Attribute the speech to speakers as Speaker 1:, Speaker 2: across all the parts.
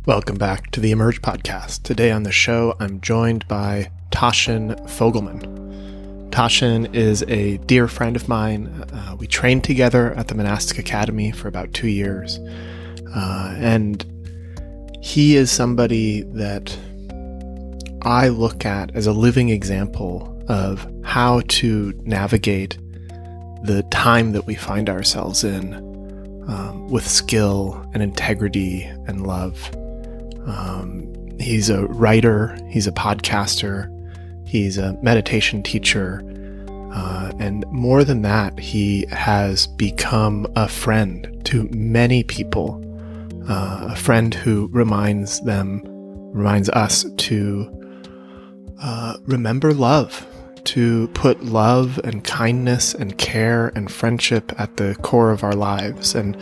Speaker 1: Welcome back to the Emerge podcast. Today on the show, I'm joined by Taschen Fogelman. Taschen is a dear friend of mine. We trained together at the Monastic Academy for about 2 years. And he is somebody that I look at as a living example of how to navigate the time that we find ourselves in with skill and integrity and love. He's a writer, he's a podcaster, he's a meditation teacher, and more than that, he has become a friend to many people, a friend who reminds us to remember love, to put love and kindness and care and friendship at the core of our lives. And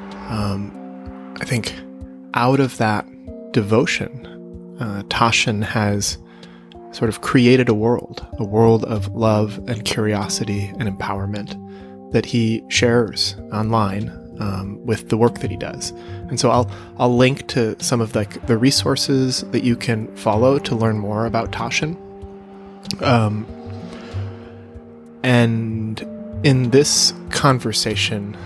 Speaker 1: I think out of that devotion, Taschen has sort of created a world of love and curiosity and empowerment that he shares online with the work that he does. And so I'll link to some of the resources that you can follow to learn more about Taschen. And in this conversation,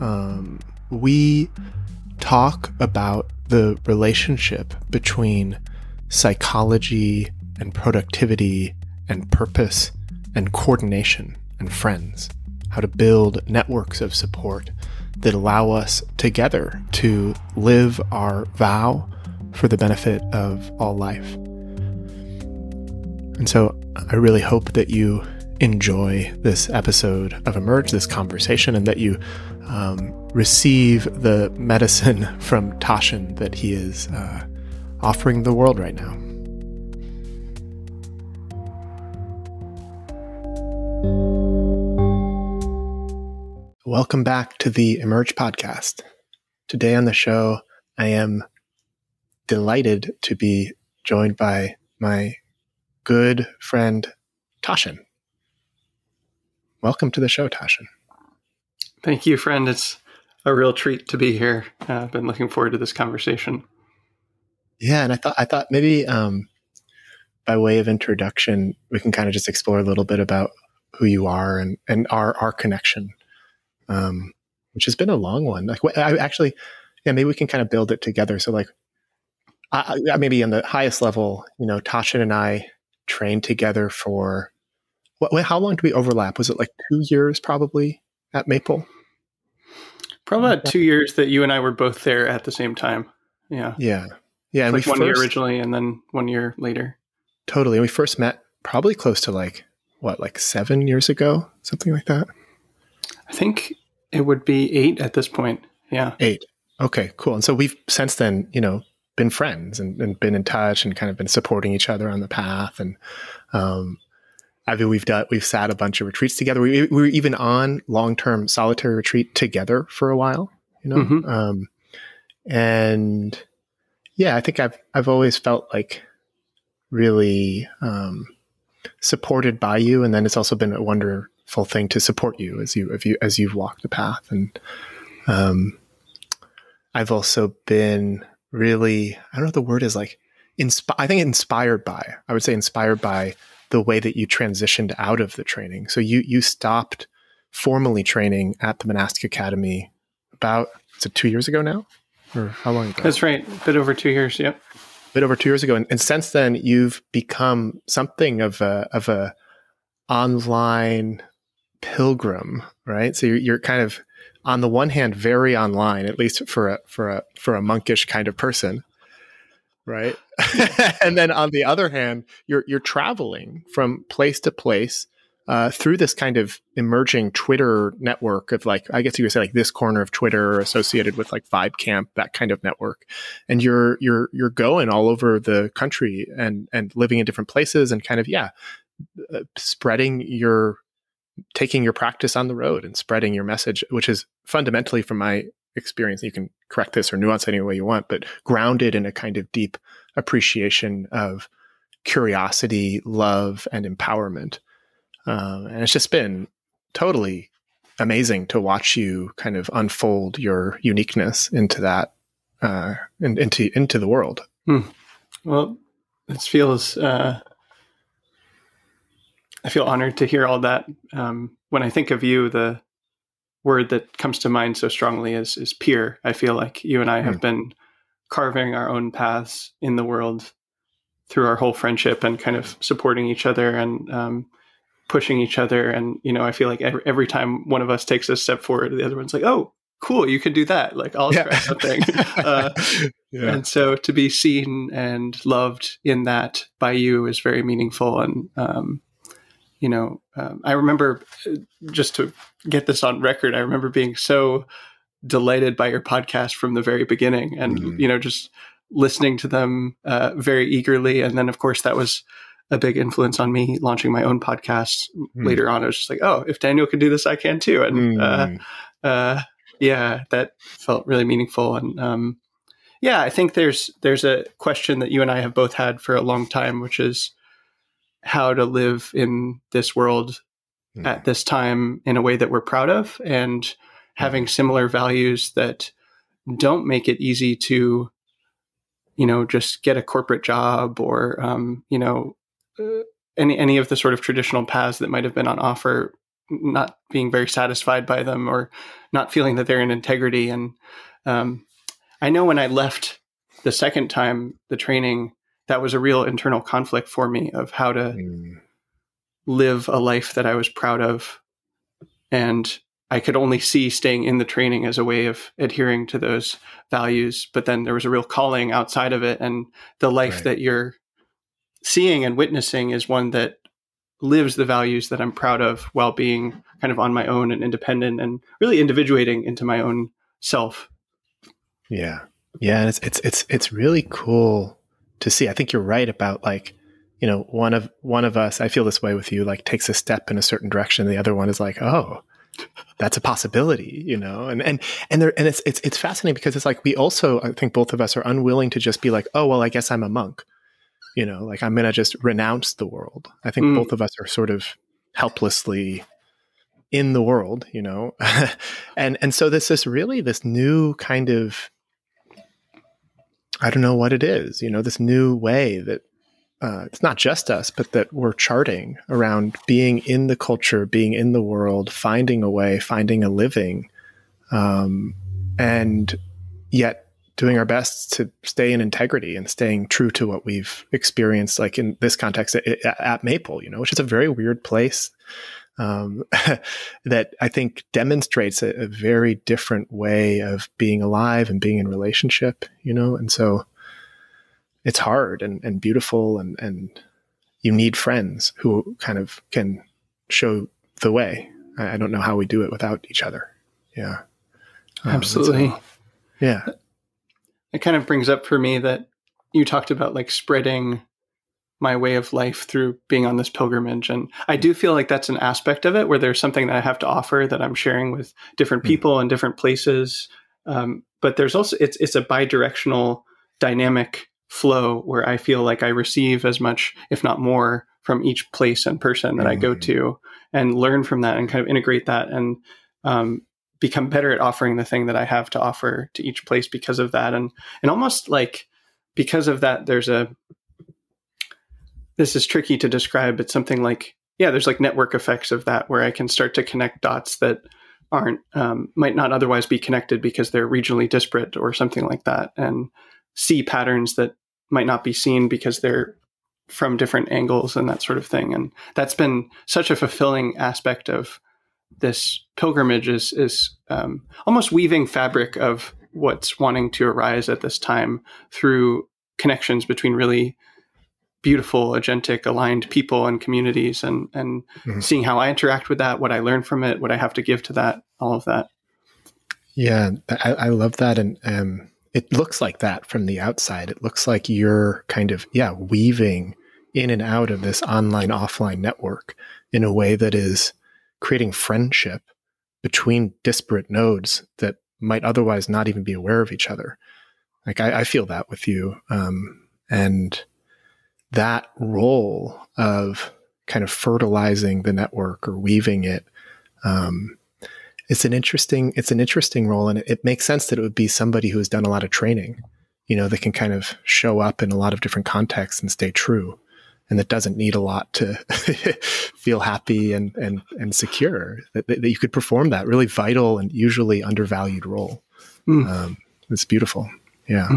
Speaker 1: we talk about the relationship between psychology and productivity and purpose and coordination and friends, how to build networks of support that allow us together to live our vow for the benefit of all life. And so I really hope that you enjoy this episode of Emerge, this conversation, and that you receive the medicine from Taschen that he is offering the world right now. Welcome back to the Emerge podcast. Today on the show, I am delighted to be joined by my good friend, Taschen. Welcome to the show, Taschen.
Speaker 2: Thank you, friend. It's a real treat to be here. I've been looking forward to this conversation.
Speaker 1: Yeah, and I thought maybe by way of introduction, we can kind of just explore a little bit about who you are and our connection, which has been a long one. Maybe we can kind of build it together. So I maybe on the highest level, Taschen and I trained together for how long did we overlap? Was it like 2 years probably at Maple?
Speaker 2: Probably about 2 years that you and I were both there at the same time. Yeah.
Speaker 1: Yeah. Yeah. And
Speaker 2: like 1 year originally and then 1 year later.
Speaker 1: Totally. And we first met probably close to 7 years ago, something like that.
Speaker 2: I think it would be 8 at this point. Yeah.
Speaker 1: 8. Okay, cool. And so we've since then, been friends and been in touch and kind of been supporting each other on the path. And, we've sat a bunch of retreats together. We were even on long-term solitary retreat together for a while, Mm-hmm. And yeah, I think I've always felt like really supported by you, and then it's also been a wonderful thing to support you as you've walked the path. And I've also been really, I don't know what the word is, I think inspired by the way that you transitioned out of the training. So you stopped formally training at the Monastic Academy about, is it 2 years ago now? Or how long ago?
Speaker 2: That's right. A bit over 2 years. Yep.
Speaker 1: A bit over 2 years ago. And since then you've become something of a online pilgrim, right? So you're kind of, on the one hand, very online, at least for a monkish kind of person. Right. And then on the other hand, you're traveling from place to place through this kind of emerging Twitter network of I guess you could say this corner of Twitter associated with Vibe Camp, that kind of network. And you're going all over the country and living in different places and kind of, taking your practice on the road and spreading your message, which is fundamentally, from my experience, you can correct this or nuance it any way you want, but grounded in a kind of deep appreciation of curiosity, love, and empowerment. And it's just been totally amazing to watch you kind of unfold your uniqueness into that into the world.
Speaker 2: Well, it feels, I feel honored to hear all that. When I think of you, the word that comes to mind so strongly is peer. I feel like you and I have been carving our own paths in the world through our whole friendship and kind of supporting each other and pushing each other. And, I feel like every time one of us takes a step forward, the other one's like, oh, cool, you can do that. Like, I'll try something. And so to be seen and loved in that by you is very meaningful. And, I remember, just to get this on record, I remember being so delighted by your podcast from the very beginning and, just listening to them very eagerly. And then, of course, that was a big influence on me launching my own podcast later on. I was just like, oh, if Daniel can do this, I can too. And that felt really meaningful. And I think there's a question that you and I have both had for a long time, which is how to live in this world at this time in a way that we're proud of, and having similar values that don't make it easy to, just get a corporate job or, any of the sort of traditional paths that might have been on offer, not being very satisfied by them or not feeling that they're in integrity. And I know when I left the second time, the training, that was a real internal conflict for me of how to live a life that I was proud of. And I could only see staying in the training as a way of adhering to those values. But then there was a real calling outside of it. And the life that you're seeing and witnessing is one that lives the values that I'm proud of while being kind of on my own and independent and really individuating into my own self.
Speaker 1: Yeah. Yeah. And it's really cool to see. I think you're right about one of us, I feel this way with you, like takes a step in a certain direction. The other one is like, oh, that's a possibility, and it's fascinating because it's like, we also, I think both of us are unwilling to just be like, oh, well, I guess I'm a monk, like I'm going to just renounce the world. I think both of us are sort of helplessly in the world, and so this new kind of, I don't know what it is, this new way that it's not just us, but that we're charting around being in the culture, being in the world, finding a way, finding a living, and yet doing our best to stay in integrity and staying true to what we've experienced, like in this context at Maple, which is a very weird place that I think demonstrates a very different way of being alive and being in relationship, and so it's hard and beautiful, and you need friends who kind of can show the way. I don't know how we do it without each other. Yeah.
Speaker 2: Absolutely.
Speaker 1: Yeah.
Speaker 2: It kind of brings up for me that you talked about like spreading my way of life through being on this pilgrimage. And I do feel like that's an aspect of it where there's something that I have to offer that I'm sharing with different people in different places. But there's also, it's a bi-directional dynamic flow where I feel like I receive as much, if not more, from each place and person that I go to, and learn from that and kind of integrate that and become better at offering the thing that I have to offer to each place because of that. And almost like because of that, this is tricky to describe. It's something like, there's like network effects of that where I can start to connect dots that aren't, might not otherwise be connected because they're regionally disparate or something like that, and see patterns that might not be seen because they're from different angles and that sort of thing. And that's been such a fulfilling aspect of this pilgrimage is almost weaving fabric of what's wanting to arise at this time through connections between really beautiful, agentic, aligned people and communities, and seeing how I interact with that, what I learn from it, what I have to give to that, all of that.
Speaker 1: Yeah, I love that. And it looks like that from the outside. It looks like you're kind of, weaving in and out of this online, offline network in a way that is creating friendship between disparate nodes that might otherwise not even be aware of each other. Like I feel that with you. And that role of kind of fertilizing the network or weaving it, It's an interesting role, and it makes sense that it would be somebody who has done a lot of training, that can kind of show up in a lot of different contexts and stay true, and that doesn't need a lot to feel happy and secure. That you could perform that really vital and usually undervalued role. It's beautiful, yeah.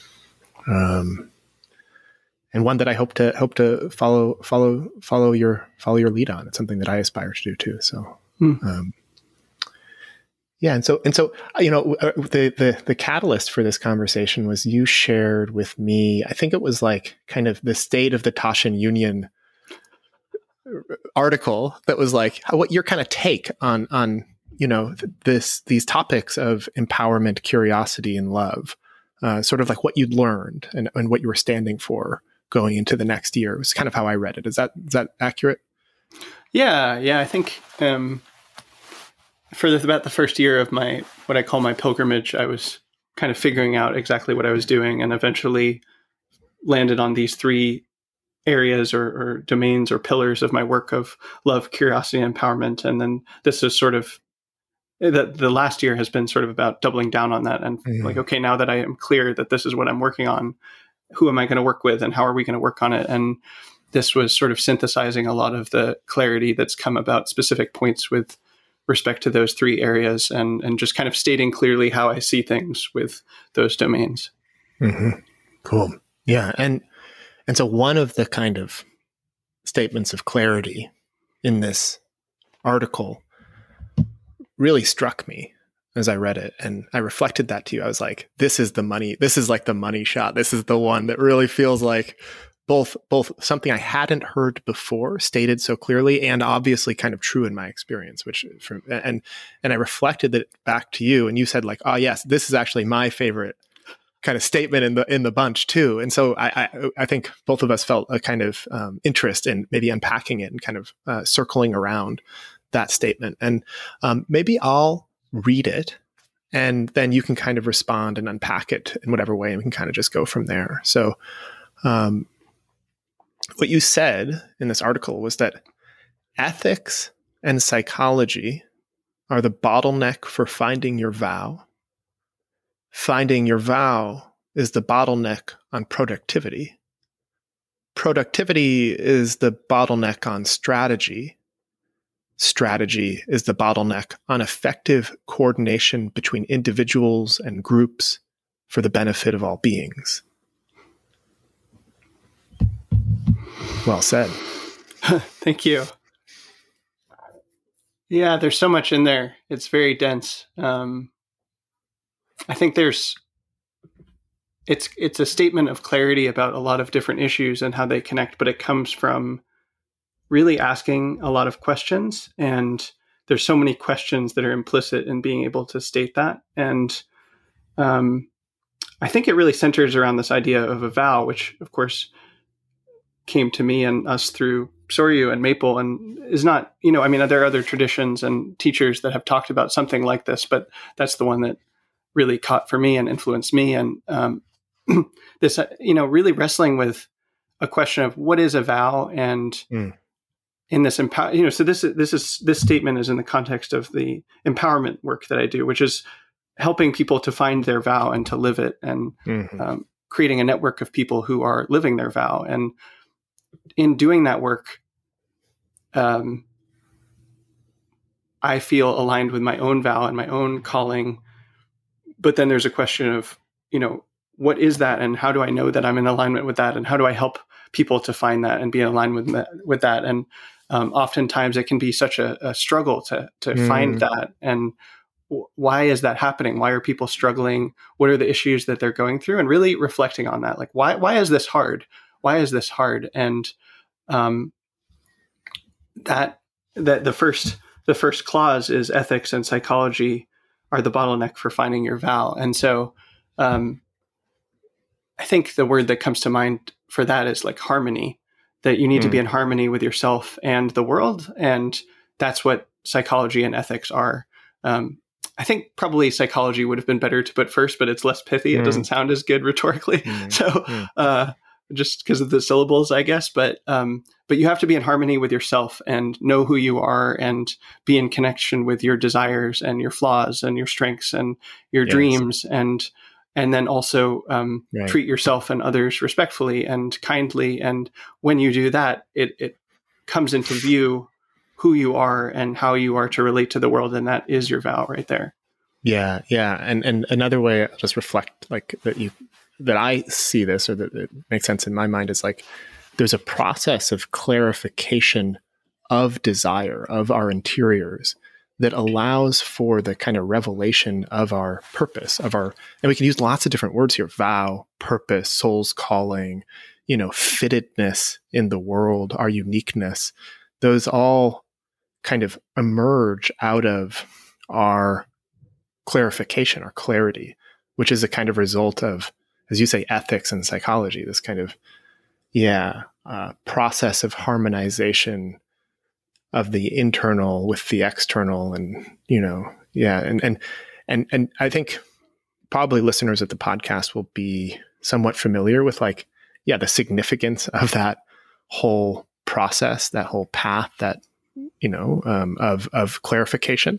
Speaker 1: And one that I hope to follow your lead on. It's something that I aspire to do too. So. Yeah. And so, the catalyst for this conversation was you shared with me, I think it was like kind of the State of the Tasshin Union article that was like, what your kind of take on these topics of empowerment, curiosity, and love, sort of like what you'd learned and what you were standing for going into the next year. It was kind of how I read it. Is that accurate?
Speaker 2: Yeah. I think, for about the first year of what I call my pilgrimage, I was kind of figuring out exactly what I was doing, and eventually landed on these three areas or domains or pillars of my work of love, curiosity, and empowerment. And then this is sort of the last year has been sort of about doubling down on that. And like, okay, now that I am clear that this is what I'm working on, who am I going to work with and how are we going to work on it? And this was sort of synthesizing a lot of the clarity that's come about specific points with respect to those three areas, and just kind of stating clearly how I see things with those domains.
Speaker 1: Mm-hmm. Cool. Yeah. And so one of the kind of statements of clarity in this article really struck me as I read it. And I reflected that to you. I was like, this is the money. This is like the money shot. This is the one that really feels like both something I hadn't heard before stated so clearly, and obviously kind of true in my experience, and I reflected that back to you, and you said like, oh yes, this is actually my favorite kind of statement in the bunch too. And so I think both of us felt a kind of interest in maybe unpacking it and kind of circling around that statement. And maybe I'll read it, and then you can kind of respond and unpack it in whatever way, and we can kind of just go from there. So what you said in this article was that ethics and psychology are the bottleneck for finding your vow. Finding your vow is the bottleneck on productivity. Productivity is the bottleneck on strategy. Strategy is the bottleneck on effective coordination between individuals and groups for the benefit of all beings. Well said.
Speaker 2: Thank you. Yeah, there's so much in there. It's very dense. I think it's a statement of clarity about a lot of different issues and how they connect, but it comes from really asking a lot of questions. And there's so many questions that are implicit in being able to state that. And I think it really centers around this idea of a vow, which of course came to me and us through Soryu and Maple, and is not, there are other traditions and teachers that have talked about something like this, but that's the one that really caught for me and influenced me. And this, really wrestling with a question of what is a vow, and in this so this statement is in the context of the empowerment work that I do, which is helping people to find their vow and to live it, and creating a network of people who are living their vow. And in doing that work, I feel aligned with my own vow and my own calling. But then there's a question of, what is that, and how do I know that I'm in alignment with that, and how do I help people to find that and be in alignment with that? And oftentimes it can be such a struggle to find that. And why is that happening? Why are people struggling? What are the issues that they're going through? And really reflecting on that, like, why is this hard? Why is this hard? And that the first clause is ethics and psychology are the bottleneck for finding your vow. And so I think the word that comes to mind for that is like harmony, that you need to be in harmony with yourself and the world. And that's what psychology and ethics are. I think probably psychology would have been better to put first, but it's less pithy. It doesn't sound as good rhetorically. just because of the syllables, I guess. But you have to be in harmony with yourself and know who you are and be in connection with your desires and your flaws and your strengths and your dreams, and then also treat yourself and others respectfully and kindly. And when you do that, it comes into view who you are and how you are to relate to the world, and that is your vow right there.
Speaker 1: Yeah. And another way I'll just reflect like that I see this, or that it makes sense in my mind, is like there's a process of clarification of desire, of our interiors, that allows for the kind of revelation of our purpose, and we can use lots of different words here: vow, purpose, soul's calling, fittedness in the world, our uniqueness. Those all kind of emerge out of our clarification, our clarity, which is a kind of result of, as you say, ethics and psychology, this kind of, process of harmonization of the internal with the external. And, and I think probably listeners of the podcast will be somewhat familiar with the significance of that whole process, that whole path, that, of clarification.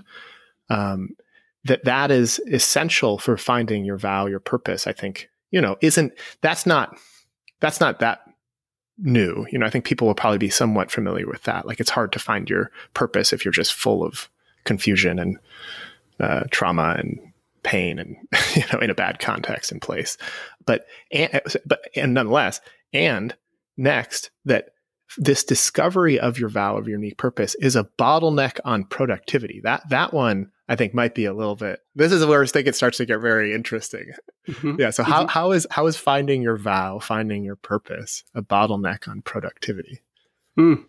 Speaker 1: That is essential for finding your vow, your purpose. I think, that's not that new. I think people will probably be somewhat familiar with that. Like, it's hard to find your purpose if you're just full of confusion and trauma and pain and, in a bad context and place. But nonetheless, and next, that this discovery of your vow, of your unique purpose, is a bottleneck on productivity. That one, I think, might be a little bit. This is where I think it starts to get very interesting. Mm-hmm. Yeah. So how is finding your vow, finding your purpose, a bottleneck on productivity?
Speaker 2: Well,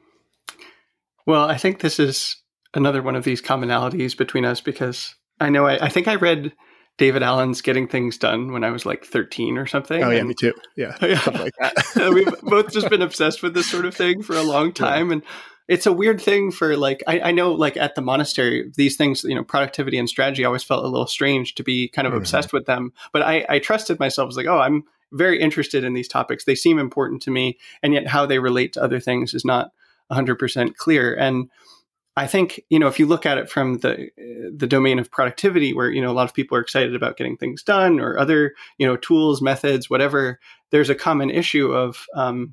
Speaker 2: I think this is another one of these commonalities between us, because I know I think I read David Allen's Getting Things Done when I was like 13 or something.
Speaker 1: Oh, yeah, me too. Yeah, something like that.
Speaker 2: We've both just been obsessed with this sort of thing for a long time. Yeah. And it's a weird thing for I know like at the monastery, these things, productivity and strategy always felt a little strange to be kind of obsessed with them. But I trusted myself. I was like, oh, I'm very interested in these topics. They seem important to me. And yet how they relate to other things is not 100% clear. And I think, if you look at it from the domain of productivity, where, a lot of people are excited about getting things done, or other, tools, methods, whatever, there's a common issue of,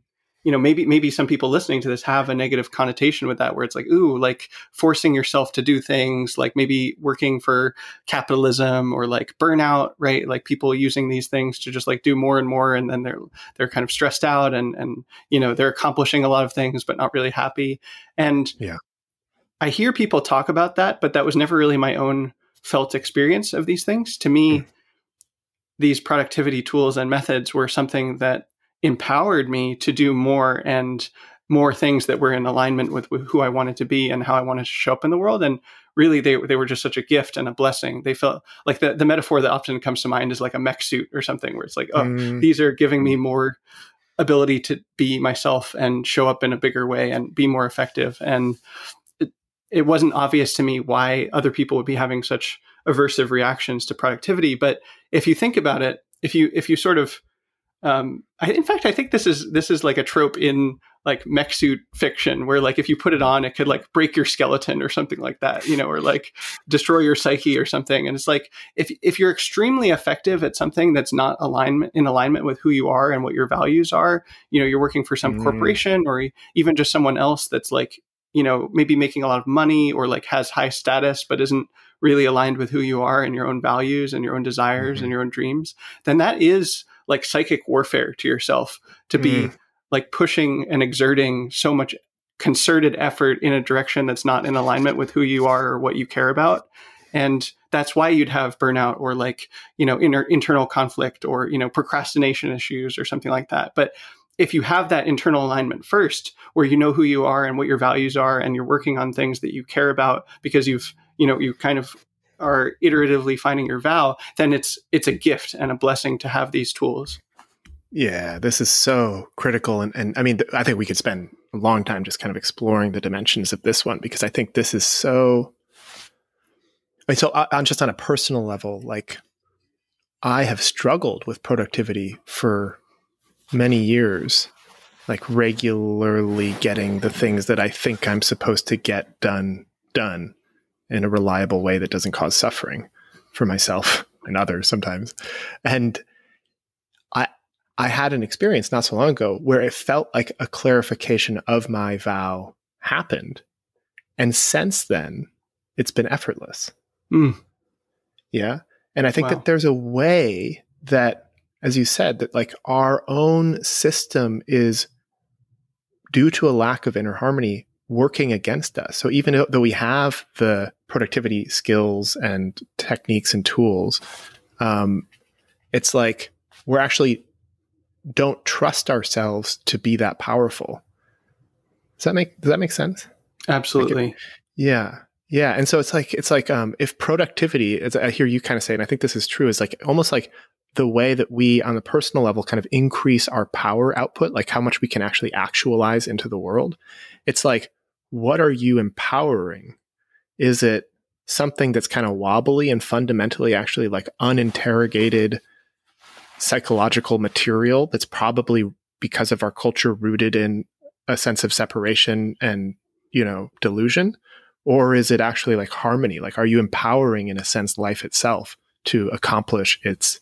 Speaker 2: maybe some people listening to this have a negative connotation with that, where it's like, ooh, like forcing yourself to do things, like maybe working for capitalism, or like burnout, right? Like people using these things to just like do more and more. And then they're kind of stressed out and, they're accomplishing a lot of things, but not really happy. And I hear people talk about that, but that was never really my own felt experience of these things. To me, these productivity tools and methods were something that empowered me to do more and more things that were in alignment with who I wanted to be and how I wanted to show up in the world. And really, they were just such a gift and a blessing. They felt like the metaphor that often comes to mind is like a mech suit or something, where it's like, these are giving me more ability to be myself and show up in a bigger way and be more effective. And it wasn't obvious to me why other people would be having such aversive reactions to productivity. But if you think about it, if you sort of, in fact, I think this is like a trope in like mech suit fiction, where like if you put it on, it could like break your skeleton or something like that, or like destroy your psyche or something. And it's like if you're extremely effective at something that's not in alignment with who you are and what your values are, you're working for some corporation or even just someone else that's like, maybe making a lot of money or like has high status, but isn't really aligned with who you are and your own values and your own desires and your own dreams, then that is like psychic warfare to yourself, to be like pushing and exerting so much concerted effort in a direction that's not in alignment with who you are or what you care about. And that's why you'd have burnout or like, internal conflict or, procrastination issues or something like that. But if you have that internal alignment first, where you know who you are and what your values are, and you're working on things that you care about because you kind of are iteratively finding your vow, then it's a gift and a blessing to have these tools.
Speaker 1: Yeah, this is so critical. And I mean, I think we could spend a long time just kind of exploring the dimensions of this one, because I think this is so, on just on a personal level, like I have struggled with productivity for many years, like regularly getting the things that I think I'm supposed to get done in a reliable way that doesn't cause suffering for myself and others sometimes. And I had an experience not so long ago where it felt like a clarification of my vow happened. And since then, it's been effortless.
Speaker 2: Mm.
Speaker 1: Yeah. And I think that there's a way that, as you said, that like our own system is, due to a lack of inner harmony, working against us. So even though we have the productivity skills and techniques and tools, it's like we're actually don't trust ourselves to be that powerful. Does that make sense?
Speaker 2: Absolutely.
Speaker 1: Yeah. And so it's like if productivity, as I hear you kind of say, and I think this is true, is like almost like the way that we on the personal level kind of increase our power output, like how much we can actually actualize into the world. It's like, what are you empowering? Is it something that's kind of wobbly and fundamentally actually like uninterrogated psychological material that's probably, because of our culture, rooted in a sense of separation and, delusion? Or is it actually like harmony? Like, are you empowering, in a sense, life itself to accomplish its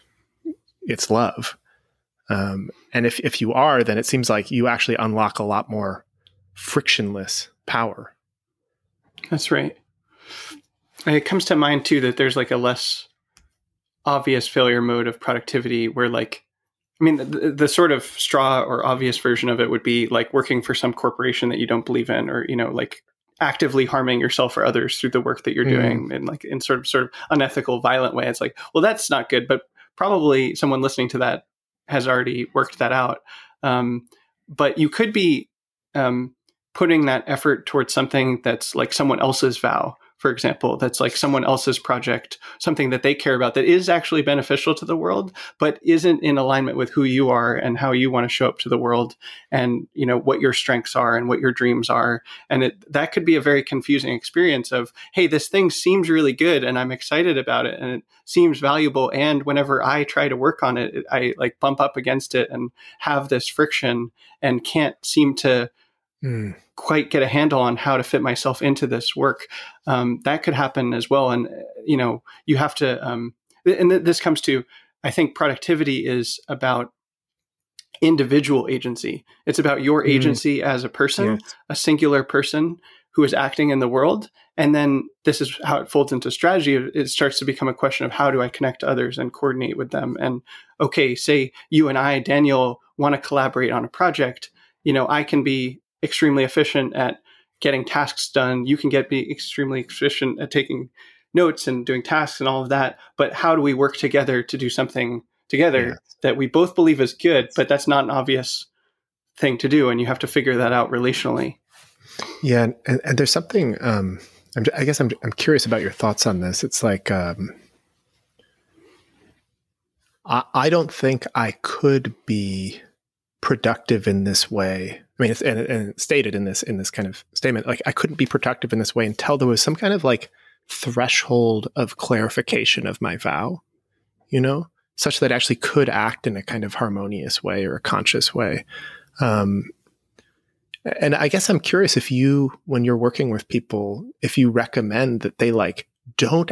Speaker 1: love? And if you are, then it seems like you actually unlock a lot more frictionless power.
Speaker 2: That's right. And it comes to mind too that there's like a less obvious failure mode of productivity where the sort of straw or obvious version of it would be like working for some corporation that you don't believe in, or, like actively harming yourself or others through the work that you're doing, and like in sort of unethical, violent way. It's like, well, that's not good, but probably someone listening to that has already worked that out. But you could be putting that effort towards something that's like someone else's vow, for example, that's like someone else's project, something that they care about that is actually beneficial to the world, but isn't in alignment with who you are and how you want to show up to the world, and, what your strengths are and what your dreams are. And that could be a very confusing experience of, hey, this thing seems really good and I'm excited about it and it seems valuable. And whenever I try to work on it, I like bump up against it and have this friction and can't seem to quite get a handle on how to fit myself into this work. That could happen as well. And, you have to, and this comes to, I think productivity is about individual agency. It's about your agency as a person, yes, a singular person who is acting in the world. And then this is how it folds into strategy. It starts to become a question of, how do I connect to others and coordinate with them? And okay, say you and I, Daniel, want to collaborate on a project. I can be extremely efficient at getting tasks done. You can be extremely efficient at taking notes and doing tasks and all of that. But how do we work together to do something together that we both believe is good, but that's not an obvious thing to do. And you have to figure that out relationally.
Speaker 1: Yeah. And there's something, I guess I'm curious about your thoughts on this. It's like, I don't think I could be productive in this way. I mean, and stated in this kind of statement, like I couldn't be productive in this way until there was some kind of like threshold of clarification of my vow, such that I actually could act in a kind of harmonious way or a conscious way. And I guess I'm curious if you, when you're working with people, if you recommend that they don't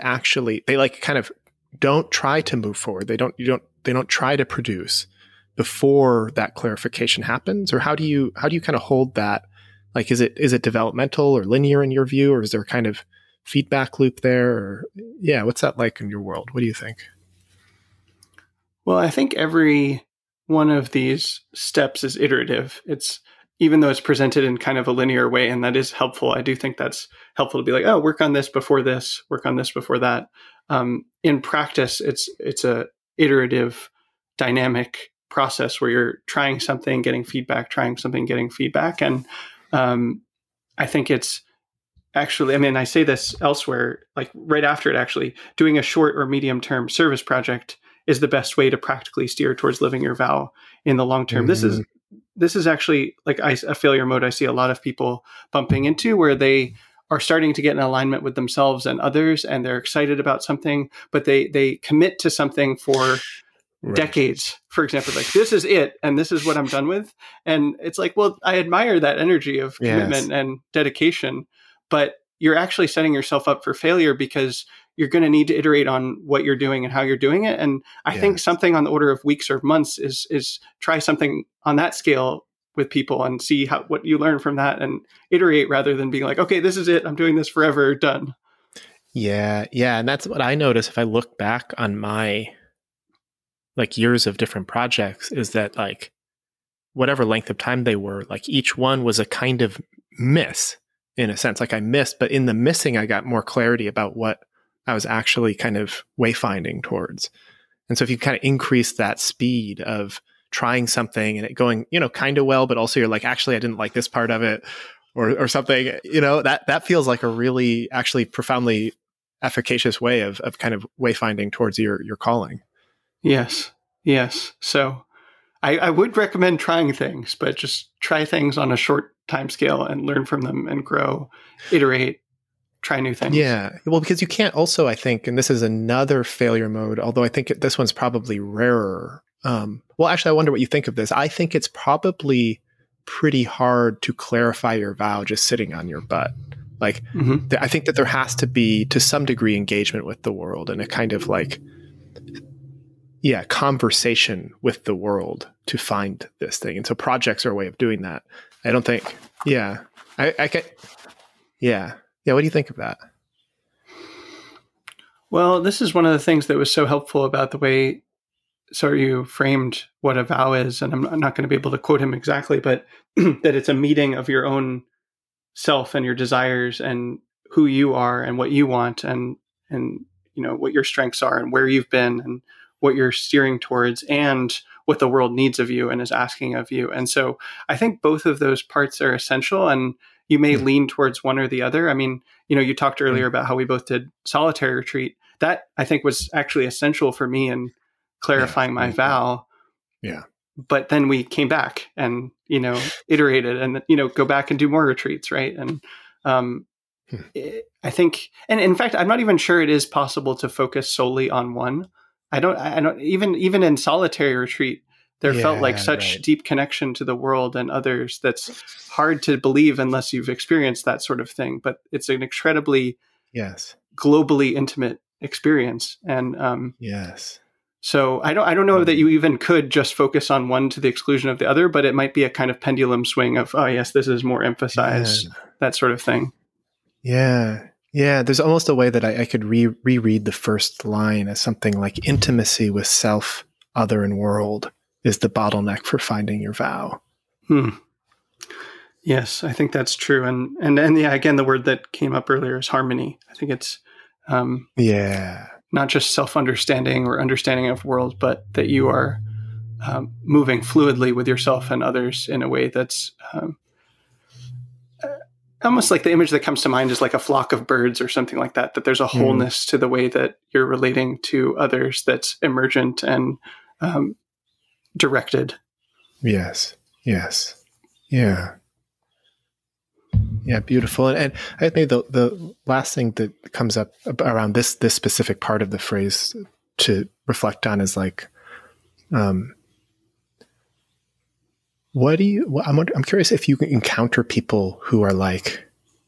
Speaker 1: try to move forward. They don't try to produce before that clarification happens, or how do you kind of hold that? Like, is it developmental or linear in your view, or is there kind of feedback loop there? Or what's that like in your world? What do you think?
Speaker 2: Well, I think every one of these steps is iterative. Even though it's presented in kind of a linear way, and that is helpful. I do think that's helpful to be like, oh, work on this before this, work on this before that. In practice, it's a iterative, dynamic process where you're trying something, getting feedback, trying something, getting feedback. And I think it's actually, I say this elsewhere, like right after it, actually doing a short or medium term service project is the best way to practically steer towards living your vow in the long term. Mm-hmm. This is actually like a failure mode I see a lot of people bumping into, where they are starting to get in alignment with themselves and others, and they're excited about something, but they commit to something for decades, for example, like this is it and this is what I'm done with. And it's like, well, I admire that energy of commitment and dedication, but you're actually setting yourself up for failure because you're going to need to iterate on what you're doing and how you're doing it. And I think something on the order of weeks or months is try something on that scale with people and see what you learn from that and iterate rather than being like, okay, this is it. I'm doing this forever, done.
Speaker 1: Yeah. Yeah. And that's what I notice if I look back on my like years of different projects, is that like whatever length of time they were, like each one was a kind of miss in a sense. Like I missed, but in the missing, I got more clarity about what I was actually kind of wayfinding towards. And so if you kind of increase that speed of trying something and it going, kind of well, but also you're like, actually, I didn't like this part of it or something, that feels like a really actually profoundly efficacious way of kind of wayfinding towards your calling.
Speaker 2: Yes. So I would recommend trying things, but just try things on a short time scale and learn from them and grow, iterate, try new things.
Speaker 1: Yeah. Well, because you can't also, I think, and this is another failure mode, although I think this one's probably rarer. Well, actually, I wonder what you think of this. I think it's probably pretty hard to clarify your vow just sitting on your butt. Like, I think that there has to be, to some degree, engagement with the world and a kind of like, conversation with the world to find this thing. And so projects are a way of doing that. I don't think, I can, what do you think of that?
Speaker 2: Well, this is one of the things that was so helpful about the way you framed what a vow is. And I'm not going to be able to quote him exactly, but that it's a meeting of your own self and your desires and who you are and what you want and what your strengths are and where you've been and what you're steering towards and what the world needs of you and is asking of you. And so I think both of those parts are essential, and you may lean towards one or the other. I mean, you talked earlier about how we both did solitary retreat. That I think was actually essential for me in clarifying my vow.
Speaker 1: Yeah.
Speaker 2: But then we came back and, iterated and, go back and do more retreats. Right. And, I think, and in fact, I'm not even sure it is possible to focus solely on one. I don't even in solitary retreat, there felt like such deep connection to the world and others that's hard to believe unless you've experienced that sort of thing. But it's an incredibly globally intimate experience. And so I don't know that you even could just focus on one to the exclusion of the other, but it might be a kind of pendulum swing of, oh yes, this is more emphasized, that sort of thing.
Speaker 1: Yeah. Yeah. There's almost a way that I could reread the first line as something like intimacy with self, other, and world is the bottleneck for finding your vow.
Speaker 2: Yes, I think that's true. And again, the word that came up earlier is harmony. I think it's not just self-understanding or understanding of world, but that you are moving fluidly with yourself and others in a way that's almost like the image that comes to mind is like a flock of birds or something like that, that there's a wholeness to the way that you're relating to others that's emergent and directed.
Speaker 1: Yes. Yeah. Yeah, beautiful. And I think the last thing that comes up around this specific part of the phrase to reflect on is like, I'm curious if you encounter people who are like,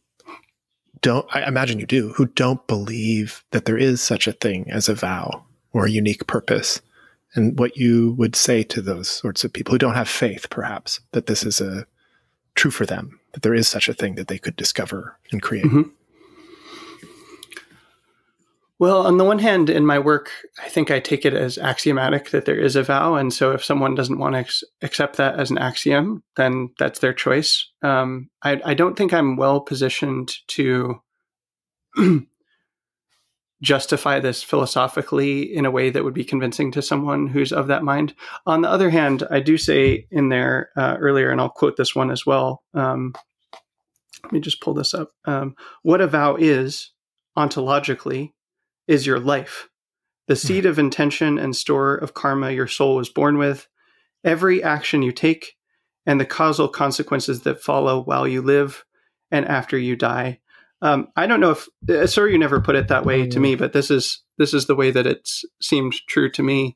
Speaker 1: I imagine you do, who don't believe that there is such a thing as a vow or a unique purpose, and what you would say to those sorts of people who don't have faith, perhaps, that this is true for them, that there is such a thing that they could discover and create.
Speaker 2: Well, on the one hand, in my work, I think I take it as axiomatic that there is a vow. And so if someone doesn't want to accept that as an axiom, then that's their choice. I don't think I'm well positioned to justify this philosophically in a way that would be convincing to someone who's of that mind. On the other hand, I do say in there earlier, and I'll quote this one as well. Let me just pull this up. What a vow is, ontologically, is your life, the seed of intention and store of karma your soul was born with, every action you take, and the causal consequences that follow while you live and after you die. I don't know if Surya never put it that way to me, but this is the way that it seemed true to me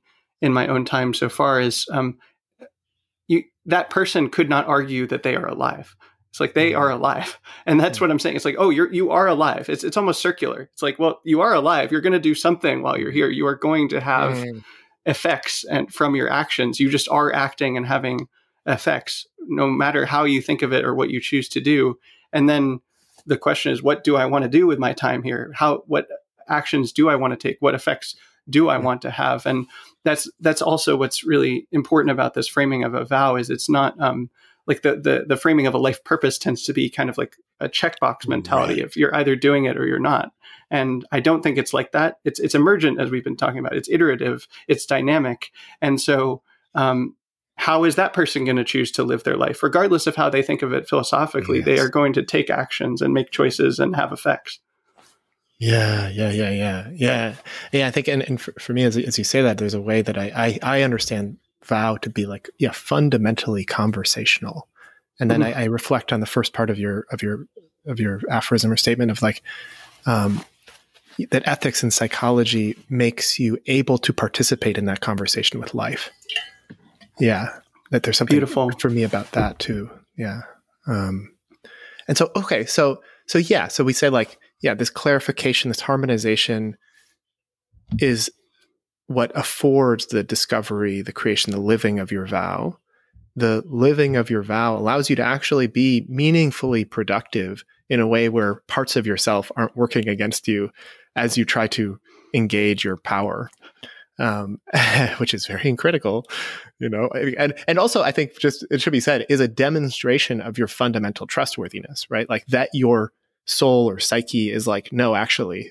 Speaker 2: in my own time so far is that person could not argue that they are alive. It's like they are alive. And that's what I'm saying. It's like, oh, you are alive. It's almost circular. It's like, well, you are alive. You're going to do something while you're here. You are going to have effects and from your actions. You just are acting and having effects, no matter how you think of it or what you choose to do. And then the question is, what do I want to do with my time here? What actions do I want to take? What effects do I want to have? And that's also what's really important about this framing of a vow is it's not like the framing of a life purpose tends to be kind of like a checkbox mentality. If you're either doing it or you're not. And I don't think it's like that. It's emergent, as we've been talking about. It's iterative. It's dynamic. And so how is that person going to choose to live their life? Regardless of how they think of it philosophically, they are going to take actions and make choices and have effects.
Speaker 1: Yeah. I think, and for me, as you say that, there's a way that I understand vow to be like, fundamentally conversational. And then I reflect on the first part of your aphorism or statement of like, that ethics and psychology makes you able to participate in that conversation with life. Yeah. That there's something beautiful for me about that too. Yeah. And so, okay. So we say like, this clarification, this harmonization is what affords the discovery, the creation, the living of your vow. The living of your vow allows you to actually be meaningfully productive in a way where parts of yourself aren't working against you as you try to engage your power, which is very critical, and also I think just, it should be said, is a demonstration of your fundamental trustworthiness, right? Like that your soul or psyche is like, no, actually,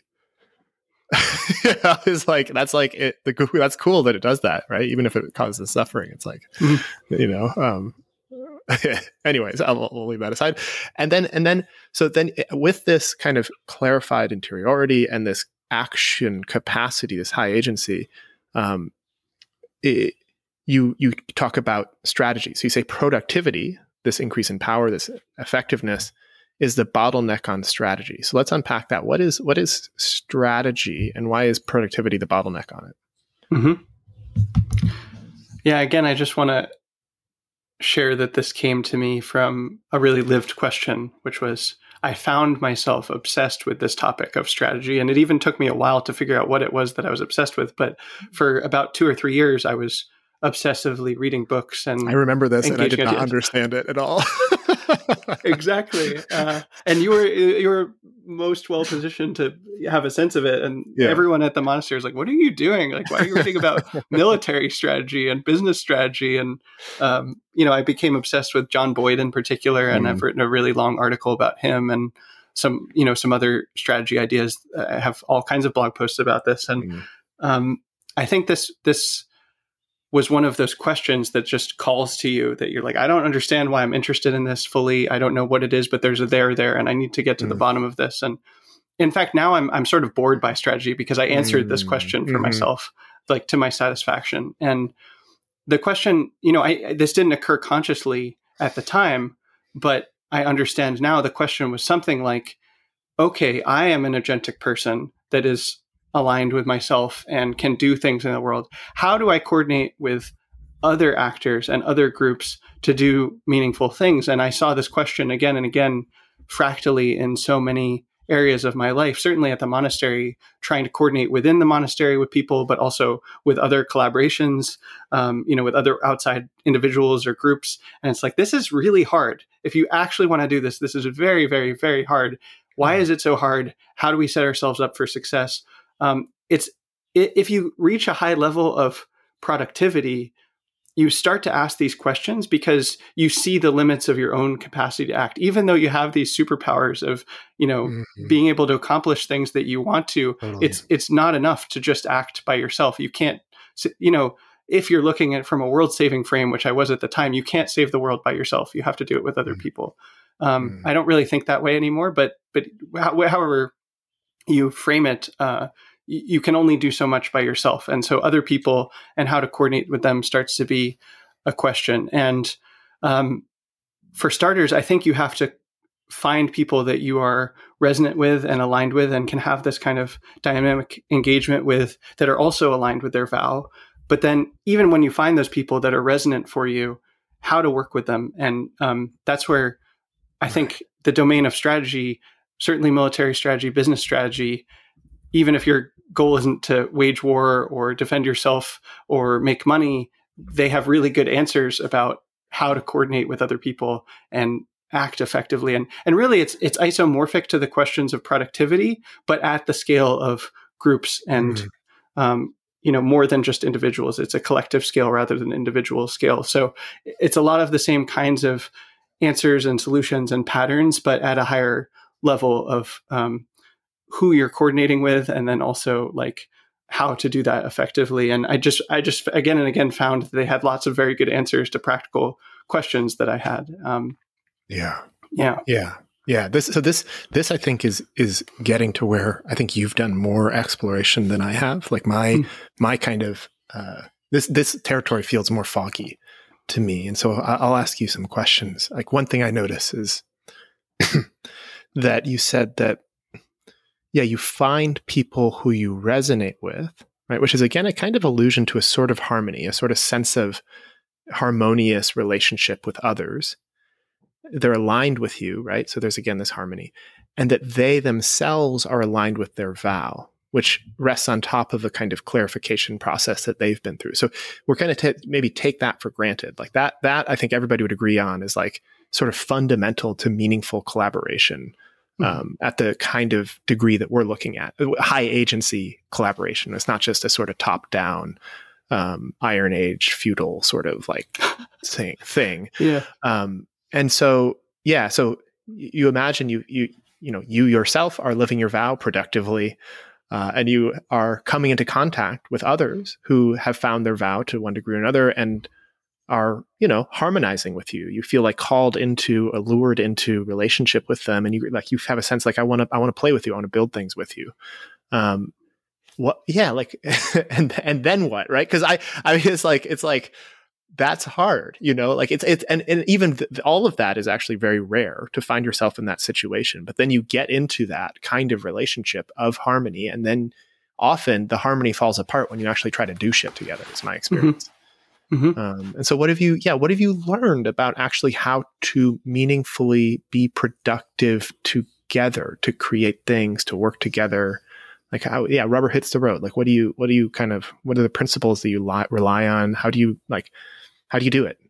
Speaker 1: it's like, that's like it, that's cool that it does that, right? Even if it causes suffering, it's like, anyways, we'll leave that aside. And then with this kind of clarified interiority and this action capacity, this high agency, you talk about strategy. So you say productivity, this increase in power, this effectiveness, is the bottleneck on strategy. So let's unpack that. What is strategy, and why is productivity the bottleneck on it?
Speaker 2: Mm-hmm. Yeah, again, I just want to share that this came to me from a really lived question, which was, I found myself obsessed with this topic of strategy. And it even took me a while to figure out what it was that I was obsessed with. But for about 2 or 3 years, I was obsessively reading books. And
Speaker 1: I remember this, and I did not understand it at all.
Speaker 2: Exactly. And you were most well positioned to have a sense of it. And everyone at the monastery is like, what are you doing? Like, why are you reading about military strategy and business strategy? And, I became obsessed with John Boyd in particular. And I've written a really long article about him and some other strategy ideas. I have all kinds of blog posts about this. And I think this was one of those questions that just calls to you, that you're like, I don't understand why I'm interested in this fully. I don't know what it is, but there's a there, and I need to get to the bottom of this. And in fact, now I'm sort of bored by strategy because I answered this question for myself, like to my satisfaction. And the question, this didn't occur consciously at the time, but I understand now the question was something like, okay, I am an agentic person that is aligned with myself and can do things in the world. How do I coordinate with other actors and other groups to do meaningful things? And I saw this question again and again fractally in so many areas of my life, certainly at the monastery, trying to coordinate within the monastery with people, but also with other collaborations, with other outside individuals or groups. And it's like, this is really hard. If you actually want to do this, this is very, very, very hard. Why is it so hard? How do we set ourselves up for success? If you reach a high level of productivity, you start to ask these questions because you see the limits of your own capacity to act, even though you have these superpowers of, being able to accomplish things that you want to. Totally. It's not enough to just act by yourself. You can't, if you're looking at it from a world saving frame, which I was at the time, you can't save the world by yourself. You have to do it with other people. I don't really think that way anymore, but however you frame it, you can only do so much by yourself. And so other people and how to coordinate with them starts to be a question. And for starters, I think you have to find people that you are resonant with and aligned with and can have this kind of dynamic engagement with that are also aligned with their vow. But then even when you find those people that are resonant for you, how to work with them. And that's where I think the domain of strategy, certainly military strategy, business strategy, even if your goal isn't to wage war or defend yourself or make money, they have really good answers about how to coordinate with other people and act effectively. And really it's isomorphic to the questions of productivity, but at the scale of groups and, more than just individuals. It's a collective scale rather than individual scale. So it's a lot of the same kinds of answers and solutions and patterns, but at a higher level of who you're coordinating with, and then also like how to do that effectively. And I just again and again found they had lots of very good answers to practical questions that I had.
Speaker 1: Yeah. This I think is getting to where I think you've done more exploration than I have. Like my kind of this territory feels more foggy to me, and so I'll ask you some questions. Like one thing I notice is that you said that you find people who you resonate with, right? Which is again a kind of allusion to a sort of harmony, a sort of sense of harmonious relationship with others. They're aligned with you, right? So there's again this harmony, and that they themselves are aligned with their vow, which rests on top of a kind of clarification process that they've been through. So we're kind of maybe take that for granted. Like that I think everybody would agree on is like sort of fundamental to meaningful collaboration at the kind of degree that we're looking at. High agency collaboration. It's not just a sort of top down Iron Age feudal sort of like thing.
Speaker 2: Yeah.
Speaker 1: And so you imagine you yourself are living your vow productively, and you are coming into contact with others who have found their vow to one degree or another and are, harmonizing with you. You feel like allured into relationship with them, and you have a sense like I want to play with you, I want to build things with you. And then what, right? Because I mean it's like that's hard, and even all of that is actually very rare to find yourself in that situation. But then you get into that kind of relationship of harmony, and then often the harmony falls apart when you actually try to do shit together, is my experience. And so what have you learned about actually how to meaningfully be productive together, to create things, to work together? Like how, rubber hits the road. Like what are the principles that you rely on? How do you do it?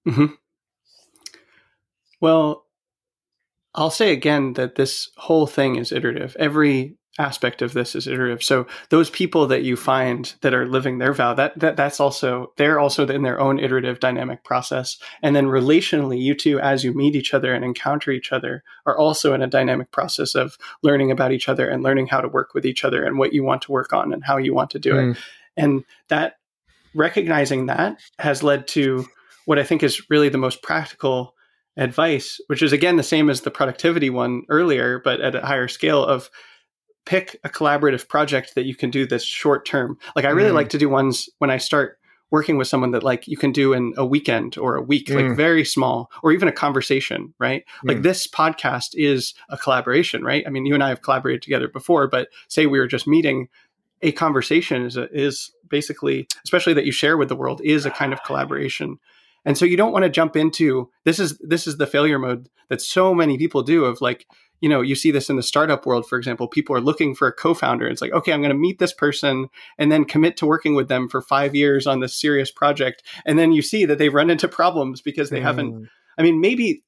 Speaker 2: Well, I'll say again that this whole thing is iterative. Every aspect of this is iterative. So those people that you find that are living their vow, they're also in their own iterative dynamic process. And then relationally, you two, as you meet each other and encounter each other, are also in a dynamic process of learning about each other and learning how to work with each other and what you want to work on and how you want to do it. And that recognizing that has led to what I think is really the most practical advice, which is again the same as the productivity one earlier, but at a higher scale of pick a collaborative project that you can do this short term. Like I really like to do ones when I start working with someone that like you can do in a weekend or a week, like very small, or even a conversation, right? Like this podcast is a collaboration, right? I mean, you and I have collaborated together before, but say we were just meeting, a conversation is basically, especially that you share with the world, is a kind of collaboration. And so you don't want to jump into, this is the failure mode that so many people do of like, you see this in the startup world, for example, people are looking for a co-founder. It's like, okay, I'm going to meet this person and then commit to working with them for 5 years on this serious project. And then you see that they've run into problems because they haven't, I mean, maybe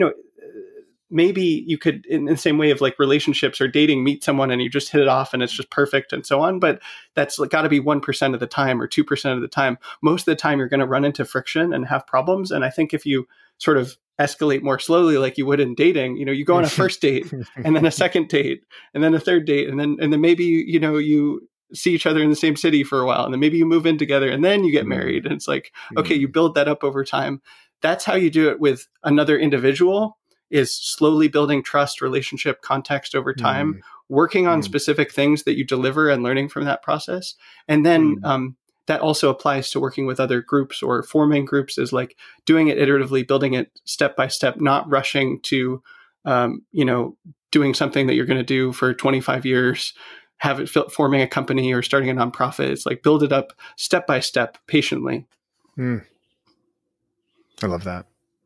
Speaker 2: you could, in the same way of like relationships or dating, meet someone and you just hit it off and it's just perfect and so on. But that's like got to be 1% of the time or 2% of the time. Most of the time, you're going to run into friction and have problems. And I think if you sort of escalate more slowly, like you would in dating, you go on a first date and then a second date and then a third date. And then maybe, you see each other in the same city for a while and then maybe you move in together and then you get married. And it's like, okay, you build that up over time. That's how you do it with another individual, is slowly building trust, relationship, context over time, working on specific things that you deliver and learning from that process. And then that also applies to working with other groups or forming groups, is like doing it iteratively, building it step by step, not rushing to, doing something that you're going to do for 25 years, have it forming a company or starting a nonprofit. It's like build it up step by step, patiently.
Speaker 1: I love that.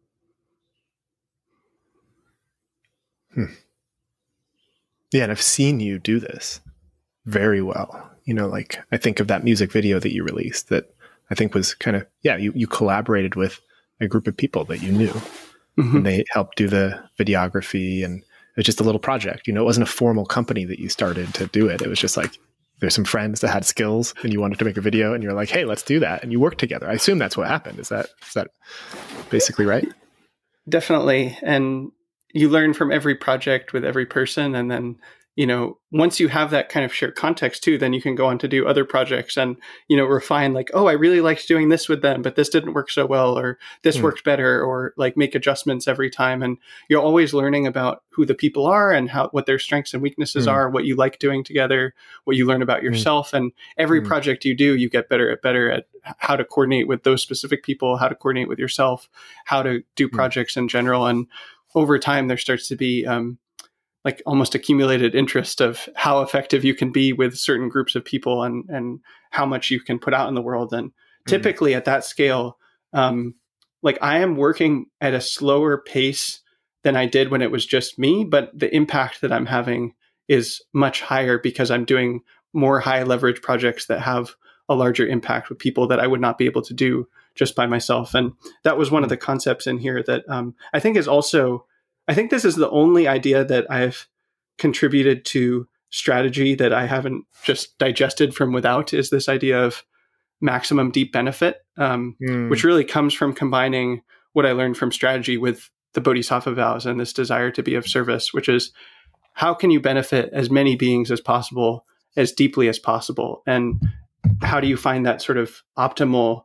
Speaker 1: Yeah, and I've seen you do this very well. Like I think of that music video that you released that I think was kind of, you collaborated with a group of people that you knew, and they helped do the videography, and it was just a little project. It wasn't a formal company that you started to do it. It was just like, there's some friends that had skills and you wanted to make a video and you're like, hey, let's do that. And you worked together. I assume that's what happened. Is that basically right?
Speaker 2: Definitely. And you learn from every project with every person. And then, once you have that kind of shared context too, then you can go on to do other projects and, refine like, oh, I really liked doing this with them, but this didn't work so well, or this worked better, or like make adjustments every time. And you're always learning about who the people are and what their strengths and weaknesses are, what you like doing together, what you learn about yourself. And every project you do, you get better at how to coordinate with those specific people, how to coordinate with yourself, how to do projects in general. And over time, there starts to be like almost accumulated interest of how effective you can be with certain groups of people and how much you can put out in the world. And typically at that scale, like I am working at a slower pace than I did when it was just me, but the impact that I'm having is much higher because I'm doing more high leverage projects that have a larger impact with people that I would not be able to do just by myself. And that was one of the concepts in here that I think is also, I think this is the only idea that I've contributed to strategy that I haven't just digested from without, is this idea of maximum deep benefit, which really comes from combining what I learned from strategy with the Bodhisattva vows and this desire to be of service, which is how can you benefit as many beings as possible, as deeply as possible? And how do you find that sort of optimal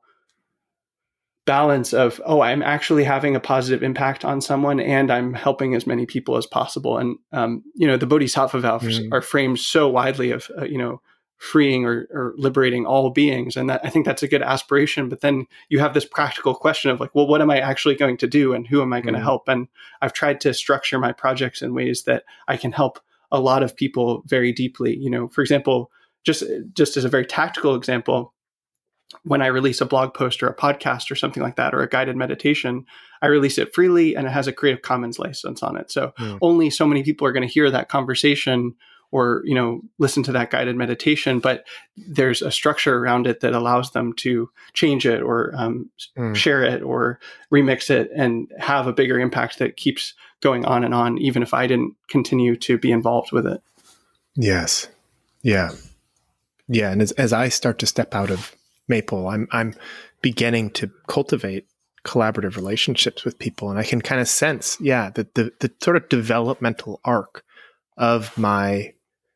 Speaker 2: balance of, oh, I'm actually having a positive impact on someone and I'm helping as many people as possible. And, the Bodhisattva vows are framed so widely of, freeing or liberating all beings. And that, I think that's a good aspiration. But then you have this practical question of like, well, what am I actually going to do and who am I going to help? And I've tried to structure my projects in ways that I can help a lot of people very deeply. For example, just as a very tactical example, when I release a blog post or a podcast or something like that, or a guided meditation, I release it freely and it has a Creative Commons license on it. So only so many people are going to hear that conversation or, listen to that guided meditation, but there's a structure around it that allows them to change it or share it or remix it and have a bigger impact that keeps going on, even if I didn't continue to be involved with it.
Speaker 1: Yes. Yeah. Yeah. And as I start to step out of Maple, I'm beginning to cultivate collaborative relationships with people, and I can kind of sense, that the sort of developmental arc of my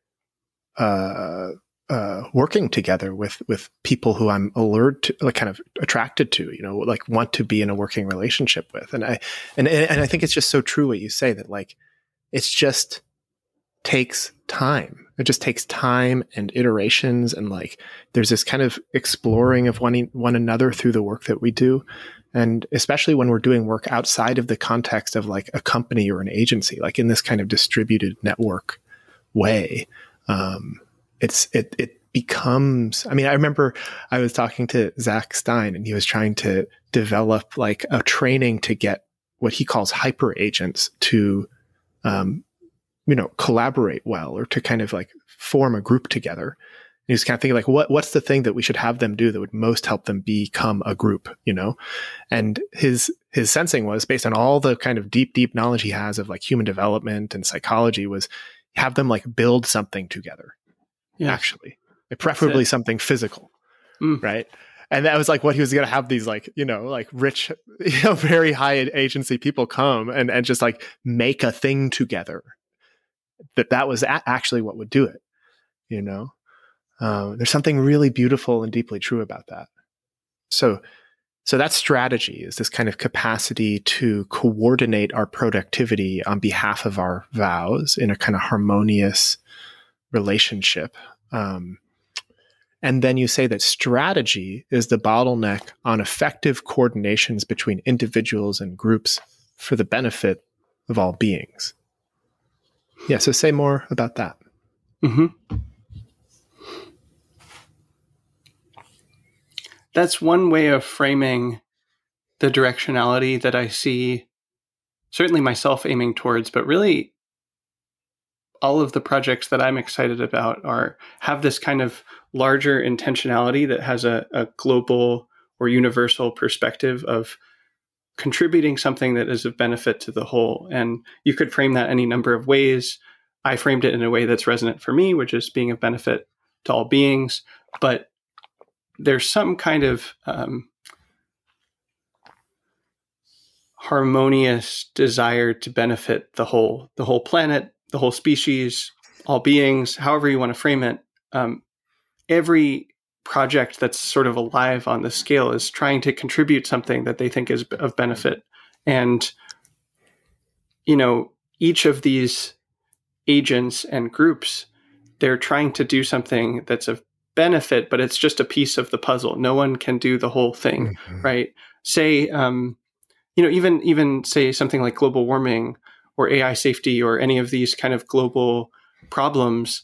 Speaker 1: working together with people who I'm allured to, like kind of attracted to, like want to be in a working relationship with, and I think it's just so true what you say that like it's just takes time. It just takes time and iterations. And like, there's this kind of exploring of one another through the work that we do. And especially when we're doing work outside of the context of like a company or an agency, like in this kind of distributed network way, it becomes, I remember I was talking to Zach Stein and he was trying to develop like a training to get what he calls hyper agents to, collaborate well or to kind of like form a group together. And he was kind of thinking like, what's the thing that we should have them do that would most help them become a group, And his sensing was based on all the kind of deep knowledge he has of like human development and psychology was have them like build something together. Yeah. Actually, preferably something physical. Right. And that was like what he was going to have these like, like rich, very high agency people come and just like make a thing together. That was actually what would do it, There's something really beautiful and deeply true about that. So that strategy is this kind of capacity to coordinate our productivity on behalf of our vows in a kind of harmonious relationship. And then you say that strategy is the bottleneck on effective coordinations between individuals and groups for the benefit of all beings. Yeah, so say more about that.
Speaker 2: Mm-hmm. that's one way of framing the directionality that I see, certainly myself aiming towards, but really all of the projects that I'm excited about have this kind of larger intentionality that has a global or universal perspective of contributing something that is of benefit to the whole. And you could frame that any number of ways. I framed it in a way that's resonant for me, which is being of benefit to all beings. But there's some kind of harmonious desire to benefit the whole planet, the whole species, all beings, however you want to frame it. Every project that's sort of alive on this scale is trying to contribute something that they think is of benefit. And, each of these agents and groups, they're trying to do something that's of benefit, but it's just a piece of the puzzle. No one can do the whole thing, right? Say, even say something like global warming or AI safety or any of these kind of global problems,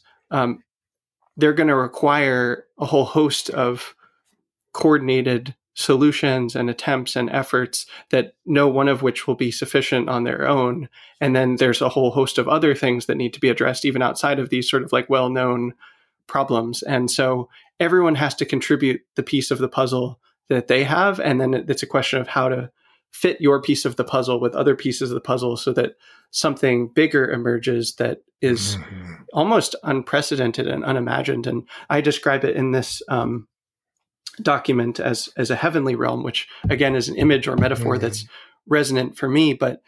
Speaker 2: they're going to require a whole host of coordinated solutions and attempts and efforts that no one of which will be sufficient on their own. And then there's a whole host of other things that need to be addressed even outside of these sort of like well-known problems. And so everyone has to contribute the piece of the puzzle that they have. And then it's a question of how to fit your piece of the puzzle with other pieces of the puzzle so that something bigger emerges that is almost unprecedented and unimagined. And I describe it in this document as a heavenly realm, which again is an image or metaphor that's resonant for me, but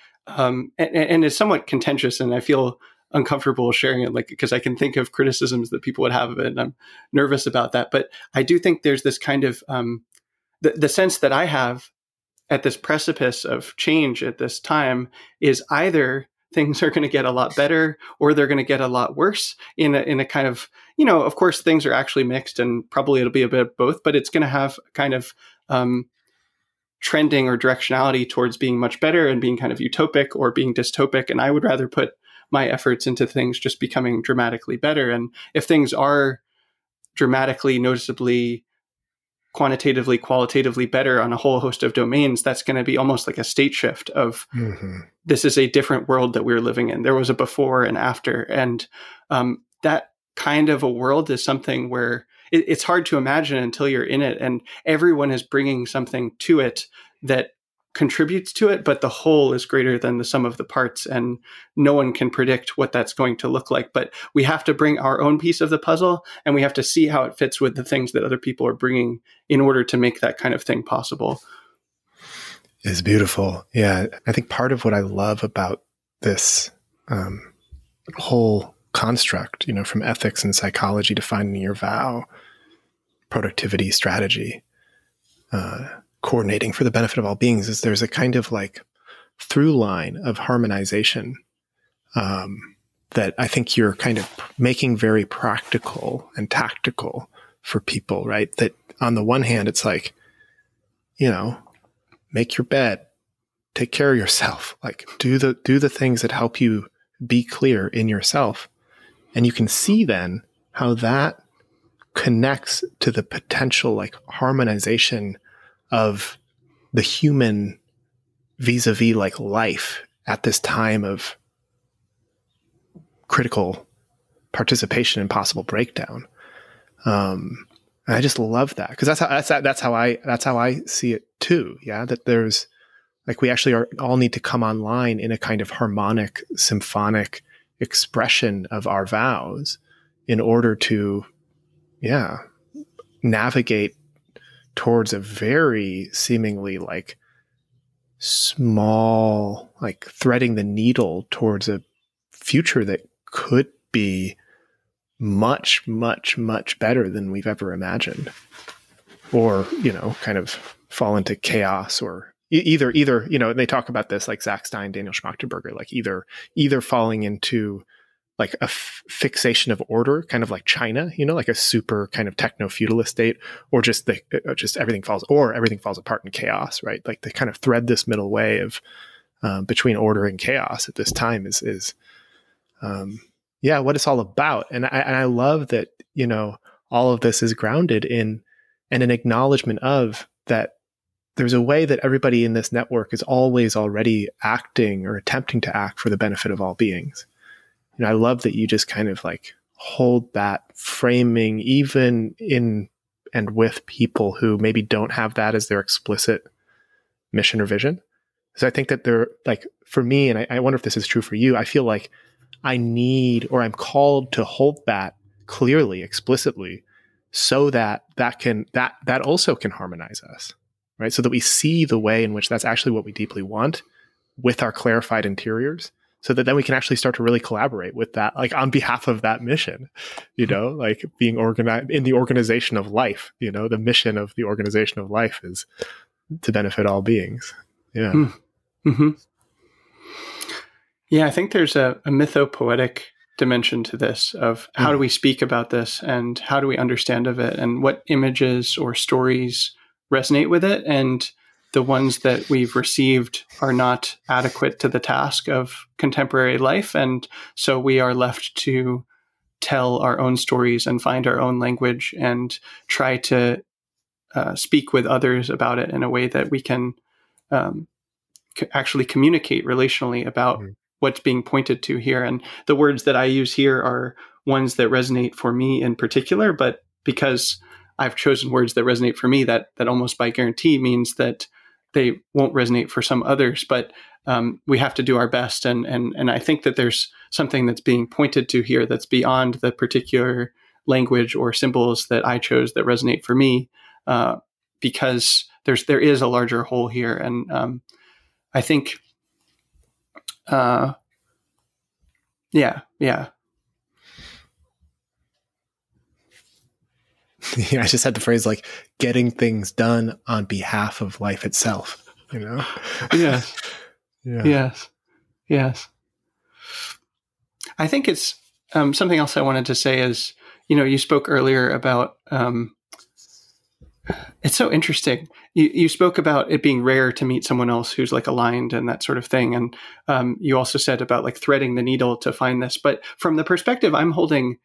Speaker 2: and is somewhat contentious, and I feel uncomfortable sharing it, like, because I can think of criticisms that people would have of it, and I'm nervous about that. But I do think there's this kind of the sense that I have at this precipice of change at this time is either things are going to get a lot better or they're going to get a lot worse in a kind of, of course, things are actually mixed and probably it'll be a bit of both, but it's going to have kind of trending or directionality towards being much better and being kind of utopic or being dystopic. And I would rather put my efforts into things just becoming dramatically better. And if things are dramatically, noticeably, quantitatively, qualitatively better on a whole host of domains, that's going to be almost like a state shift of this is a different world that we're living in. There was a before and after. And that kind of a world is something where it's hard to imagine until you're in it. And everyone is bringing something to it that contributes to it, but the whole is greater than the sum of the parts. And no one can predict what that's going to look like. But we have to bring our own piece of the puzzle, and we have to see how it fits with the things that other people are bringing in order to make that kind of thing possible.
Speaker 1: It's beautiful. Yeah. I think part of what I love about this whole construct, from ethics and psychology to finding your vow, productivity, strategy, coordinating for the benefit of all beings, is there's a kind of like through line of harmonization that I think you're kind of making very practical and tactical for people, right? That on the one hand, it's like, make your bed, take care of yourself, like do the things that help you be clear in yourself. And you can see then how that connects to the potential like harmonization of the human vis-a-vis like life at this time of critical participation and possible breakdown. And I just love that, because that's how I see it too. Yeah, that there's like we actually all need to come online in a kind of harmonic, symphonic expression of our vows in order to, navigate towards a very seemingly like small, like threading the needle towards a future that could be much, much, much better than we've ever imagined, or, kind of fall into chaos, or either, they talk about this like Zach Stein, Daniel Schmachtenberger, like either falling into like a fixation of order, kind of like China, like a super kind of techno-feudalist state, or just everything falls apart in chaos, right? Like they kind of thread this middle way of between order and chaos at this time is what it's all about. And I love that, all of this is grounded in and an acknowledgement of that there's a way that everybody in this network is always already acting or attempting to act for the benefit of all beings. I love that you just kind of like hold that framing even in and with people who maybe don't have that as their explicit mission or vision. So I think that they're like, for me, and I wonder if this is true for you, I feel like I need, or I'm called to hold that clearly, explicitly, so that that also can harmonize us, right? So that we see the way in which that's actually what we deeply want with our clarified interiors, so that then we can actually start to really collaborate with that, like on behalf of that mission, like being organized in the organization of life. The mission of the organization of life is to benefit all beings. Yeah.
Speaker 2: Mm-hmm. Yeah, I think there's a mythopoetic dimension to this of how do we speak about this and how do we understand of it and what images or stories resonate with it, and the ones that we've received are not adequate to the task of contemporary life. And so we are left to tell our own stories and find our own language and try to speak with others about it in a way that we can actually communicate relationally about what's being pointed to here. And the words that I use here are ones that resonate for me in particular, but because I've chosen words that resonate for me, that almost by guarantee means that they won't resonate for some others, but we have to do our best. And I think that there's something that's being pointed to here that's beyond the particular language or symbols that I chose that resonate for me, because there is a larger whole here. And I think, yeah.
Speaker 1: Yeah, I just had the phrase like getting things done on behalf of life itself,
Speaker 2: Yes.
Speaker 1: Yeah.
Speaker 2: Yes. I think it's something else I wanted to say is, you spoke earlier about, it's so interesting. You spoke about it being rare to meet someone else who's like aligned and that sort of thing. And you also said about like threading the needle to find this. But from the perspective I'm holding,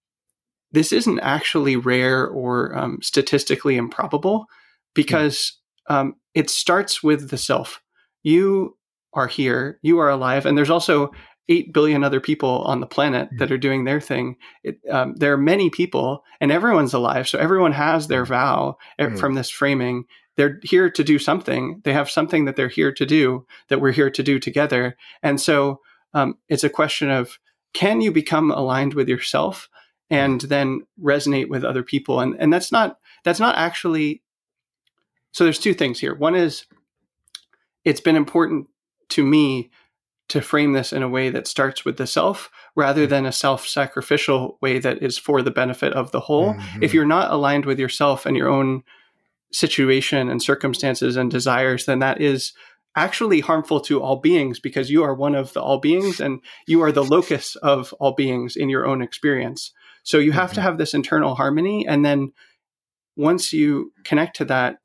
Speaker 2: this isn't actually rare or statistically improbable, because it starts with the self. You are here, you are alive, and there's also 8 billion other people on the planet that are doing their thing. There are many people, and everyone's alive, so everyone has their vow from this framing. They're here to do something. They have something that they're here to do, that we're here to do together. And so it's a question of, can you become aligned with yourself and then resonate with other people? And that's not actually. So there's two things here. One is, it's been important to me to frame this in a way that starts with the self rather than a self-sacrificial way that is for the benefit of the whole. Mm-hmm. If you're not aligned with yourself and your own situation and circumstances and desires, then that is actually harmful to all beings, because you are one of the all beings and you are the locus of all beings in your own experience. So you have to have this internal harmony. And then once you connect to that,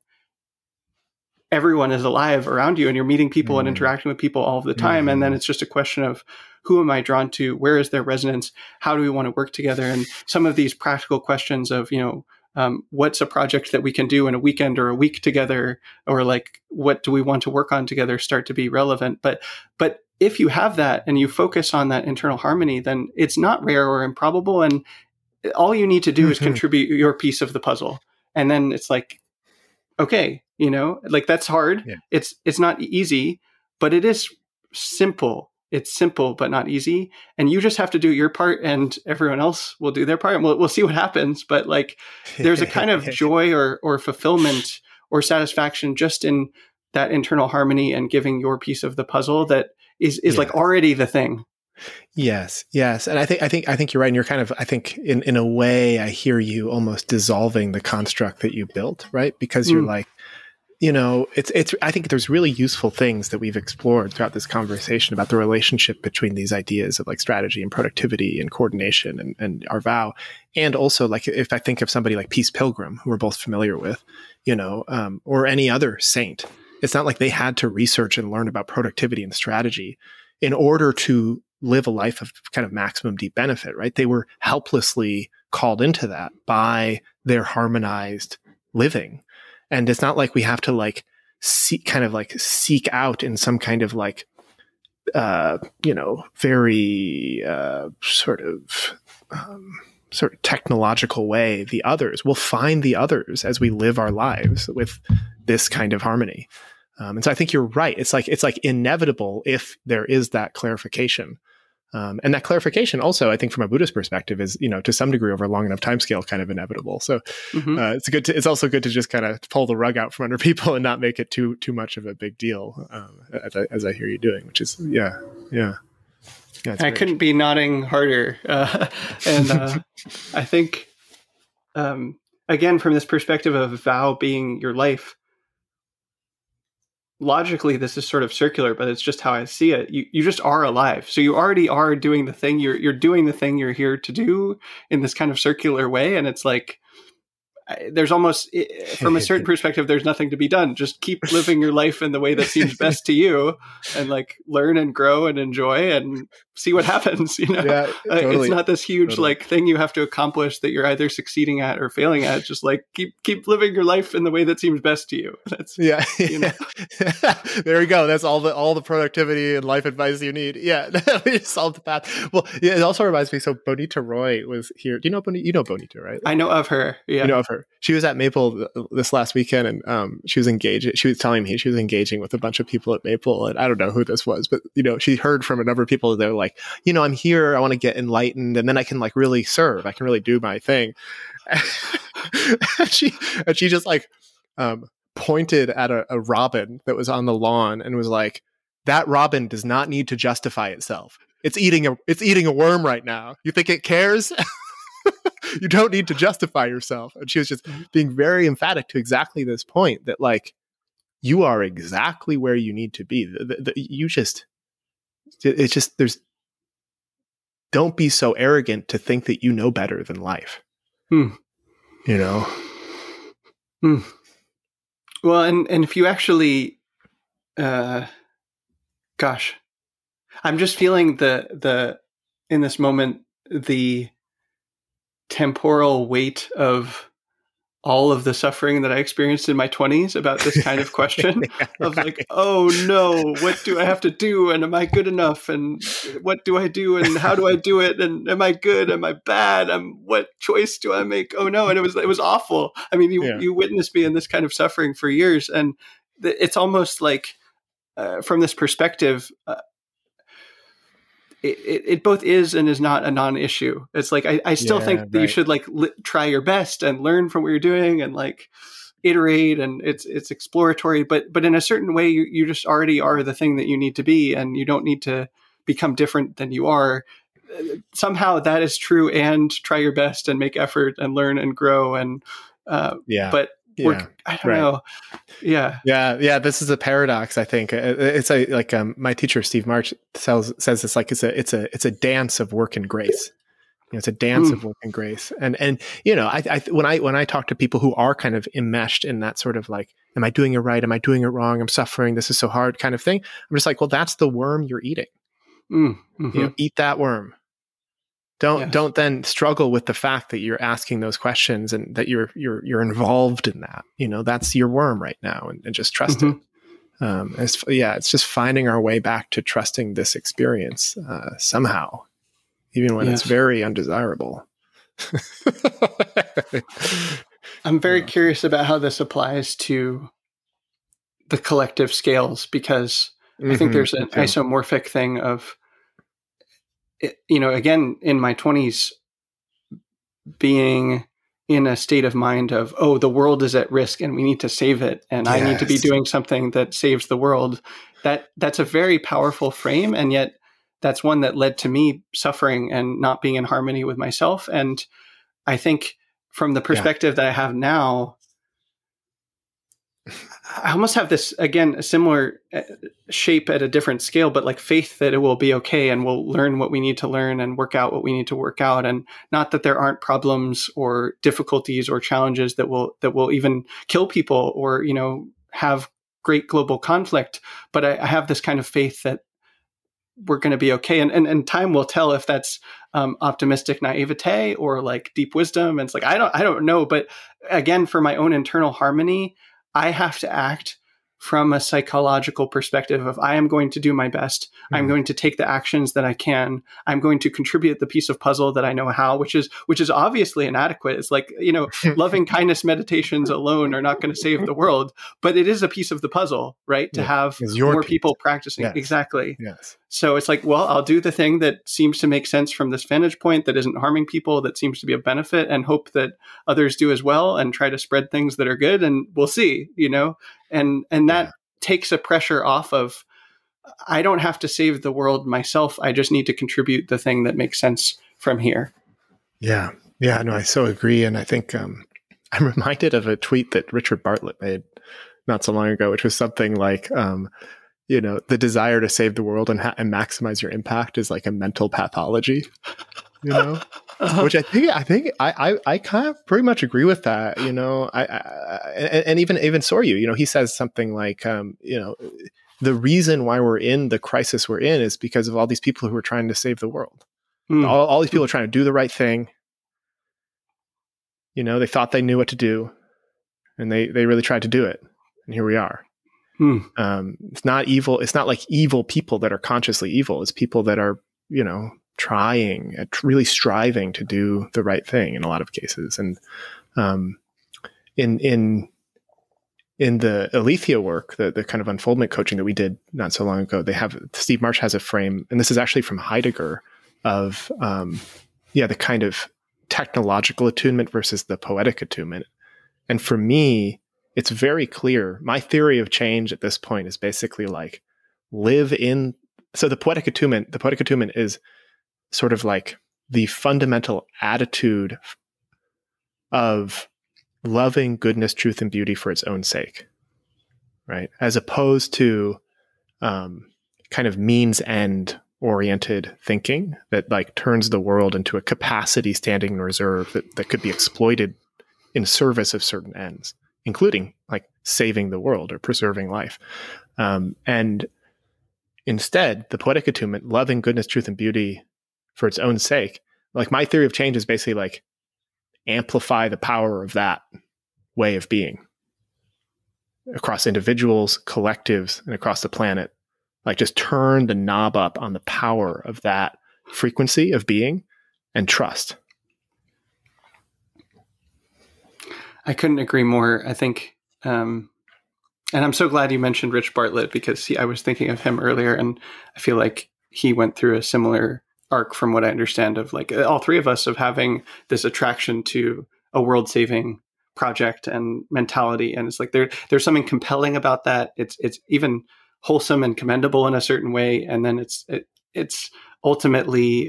Speaker 2: everyone is alive around you and you're meeting people and interacting with people all of the time. And then it's just a question of, who am I drawn to? Where is their resonance? How do we want to work together? And some of these practical questions of, what's a project that we can do in a weekend or a week together, or like, what do we want to work on together, start to be relevant. But if you have that and you focus on that internal harmony, then it's not rare or improbable. And all you need to do is contribute your piece of the puzzle. And then it's like, okay, like that's hard. Yeah. It's not easy, but it is simple. It's simple, but not easy. And you just have to do your part and everyone else will do their part, and we'll see what happens. But like, there's a kind of joy or fulfillment or satisfaction just in that internal harmony and giving your piece of the puzzle that is like already the thing.
Speaker 1: Yes. And I think you're right. And you're kind of, I think in a way, I hear you almost dissolving the construct that you built, right? Because you're like, I think there's really useful things that we've explored throughout this conversation about the relationship between these ideas of like strategy and productivity and coordination and our vow. And also, like, if I think of somebody like Peace Pilgrim, who we're both familiar with, or any other saint, it's not like they had to research and learn about productivity and strategy in order to live a life of kind of maximum deep benefit, right? They were helplessly called into that by their harmonized living. And it's not like we have to like seek out in some kind of like, very sort of technological way, the others. We'll find the others as we live our lives with this kind of harmony. And so I think you're right. It's like inevitable if there is that clarification. And that clarification also, I think from a Buddhist perspective is, to some degree over a long enough timescale kind of inevitable. So it's also good to just kind of pull the rug out from under people and not make it too much of a big deal, as I hear you doing, which is, yeah.
Speaker 2: I couldn't be nodding harder. And I think, again, from this perspective of vow being your life, logically, this is sort of circular, but it's just how I see it. You just are alive. So you already are doing the thing. You're doing the thing you're here to do in this kind of circular way. And it's like, there's almost, from a certain perspective, there's nothing to be done. Just keep living your life in the way that seems best to you, and like learn and grow and enjoy and see what happens.
Speaker 1: Yeah, totally.
Speaker 2: It's not this huge like thing you have to accomplish that you're either succeeding at or failing at. Just like keep living your life in the way that seems best to you. That's
Speaker 1: There we go. That's all the productivity and life advice you need. Yeah, we solved the path. Well, yeah, it also reminds me. So Bonita Roy was here. Do you know Bonita? You know Bonita, right?
Speaker 2: I know of her. Yeah,
Speaker 1: you know of her. She was at Maple this last weekend, and she was engaged. She was telling me she was engaging with a bunch of people at Maple, and I don't know who this was, but she heard from a number of people. They're like, I'm here. I want to get enlightened, and then I can like really serve. I can really do my thing. and she just like pointed at a robin that was on the lawn and was like, "That robin does not need to justify itself. It's eating a worm right now. You think it cares?" You don't need to justify yourself. And she was just being very emphatic to exactly this point that like, you are exactly where you need to be. Don't be so arrogant to think that you know better than life.
Speaker 2: Well, and if you actually, I'm just feeling the in this moment, the temporal weight of all of the suffering that I experienced in my 20s about this kind of question of like, oh no, what do I have to do? And am I good enough? And what do I do? And how do I do it? And am I good? Am I bad? What choice do I make? Oh no. And it was awful. I mean, you witnessed me in this kind of suffering for years. And it's almost like, from this perspective, it both is and is not a non-issue. It's like, I still think that you should like try your best and learn from what you're doing and like iterate, and it's exploratory, but in a certain way, you just already are the thing that you need to be, and you don't need to become different than you are. Somehow that is true, and try your best and make effort and learn and grow. And, but I don't know. Yeah. This
Speaker 1: is a paradox. I think it's my teacher, Steve March, says this like, it's a dance of work and grace. It's a dance of work and grace. And when I talk to people who are kind of enmeshed in that sort of like, am I doing it right? Am I doing it wrong? I'm suffering. This is so hard kind of thing. I'm just like, well, that's the worm you're eating. Eat that worm. Don't then struggle with the fact that you're asking those questions and that you're involved in that. That's your worm right now, and just trust it. It's just finding our way back to trusting this experience somehow, even when it's very undesirable.
Speaker 2: I'm very curious about how this applies to the collective scales, because I think there's an isomorphic thing of, again, in my 20s, being in a state of mind of, oh, the world is at risk and we need to save it. And I need to be doing something that saves the world. That's a very powerful frame. And yet that's one that led to me suffering and not being in harmony with myself. And I think from the perspective that I have now, I almost have this, again, a similar shape at a different scale, but like faith that it will be okay, and we'll learn what we need to learn and work out what we need to work out. And not that there aren't problems or difficulties or challenges that will even kill people or, have great global conflict. But I have this kind of faith that we're going to be okay. And time will tell if that's optimistic naivete or like deep wisdom. And it's like, I don't know. But again, for my own internal harmony, I have to act from a psychological perspective of I am going to do my best. I'm going to take the actions that I can. I'm going to contribute the piece of puzzle that I know how, which is obviously inadequate. It's like, loving kindness meditations alone are not going to save the world, but it is a piece of the puzzle, right? To have more people practicing.
Speaker 1: Yes.
Speaker 2: Exactly.
Speaker 1: Yes.
Speaker 2: So it's like, well, I'll do the thing that seems to make sense from this vantage point that isn't harming people, that seems to be a benefit, and hope that others do as well, and try to spread things that are good. And we'll see, and that takes a pressure off of, I don't have to save the world myself. I just need to contribute the thing that makes sense from here.
Speaker 1: Yeah. Yeah. No, I so agree. And I think I'm reminded of a tweet that Richard Bartlett made not so long ago, which was something like, the desire to save the world and maximize your impact is like a mental pathology, which I think I kind of pretty much agree with that, and even Soryu, he says something like, the reason why we're in the crisis we're in is because of all these people who are trying to save the world. All these people are trying to do the right thing. They thought they knew what to do, and they really tried to do it. And here we are. It's not evil. It's not like evil people that are consciously evil. It's people that are, trying, really striving to do the right thing in a lot of cases. And in the Aletheia work, the kind of unfoldment coaching that we did not so long ago, Steve Marsh has a frame, and this is actually from Heidegger, of the kind of technological attunement versus the poetic attunement. And for me, it's very clear. My theory of change at this point is basically like so the poetic attunement is sort of like the fundamental attitude of loving goodness, truth, and beauty for its own sake, right? As opposed to kind of means end oriented thinking that like turns the world into a capacity standing in reserve that could be exploited in service of certain ends, including like saving the world or preserving life. And instead, the poetic attunement, loving goodness, truth, and beauty for its own sake, like my theory of change is basically like amplify the power of that way of being across individuals, collectives, and across the planet. Like just turn the knob up on the power of that frequency of being and trust.
Speaker 2: I couldn't agree more. I think, and I'm so glad you mentioned Rich Bartlett, because I was thinking of him earlier, and I feel like he went through a similar arc, from what I understand, of like all three of us, of having this attraction to a world-saving project and mentality. And it's like there's something compelling about that. It's even wholesome and commendable in a certain way, and then it's ultimately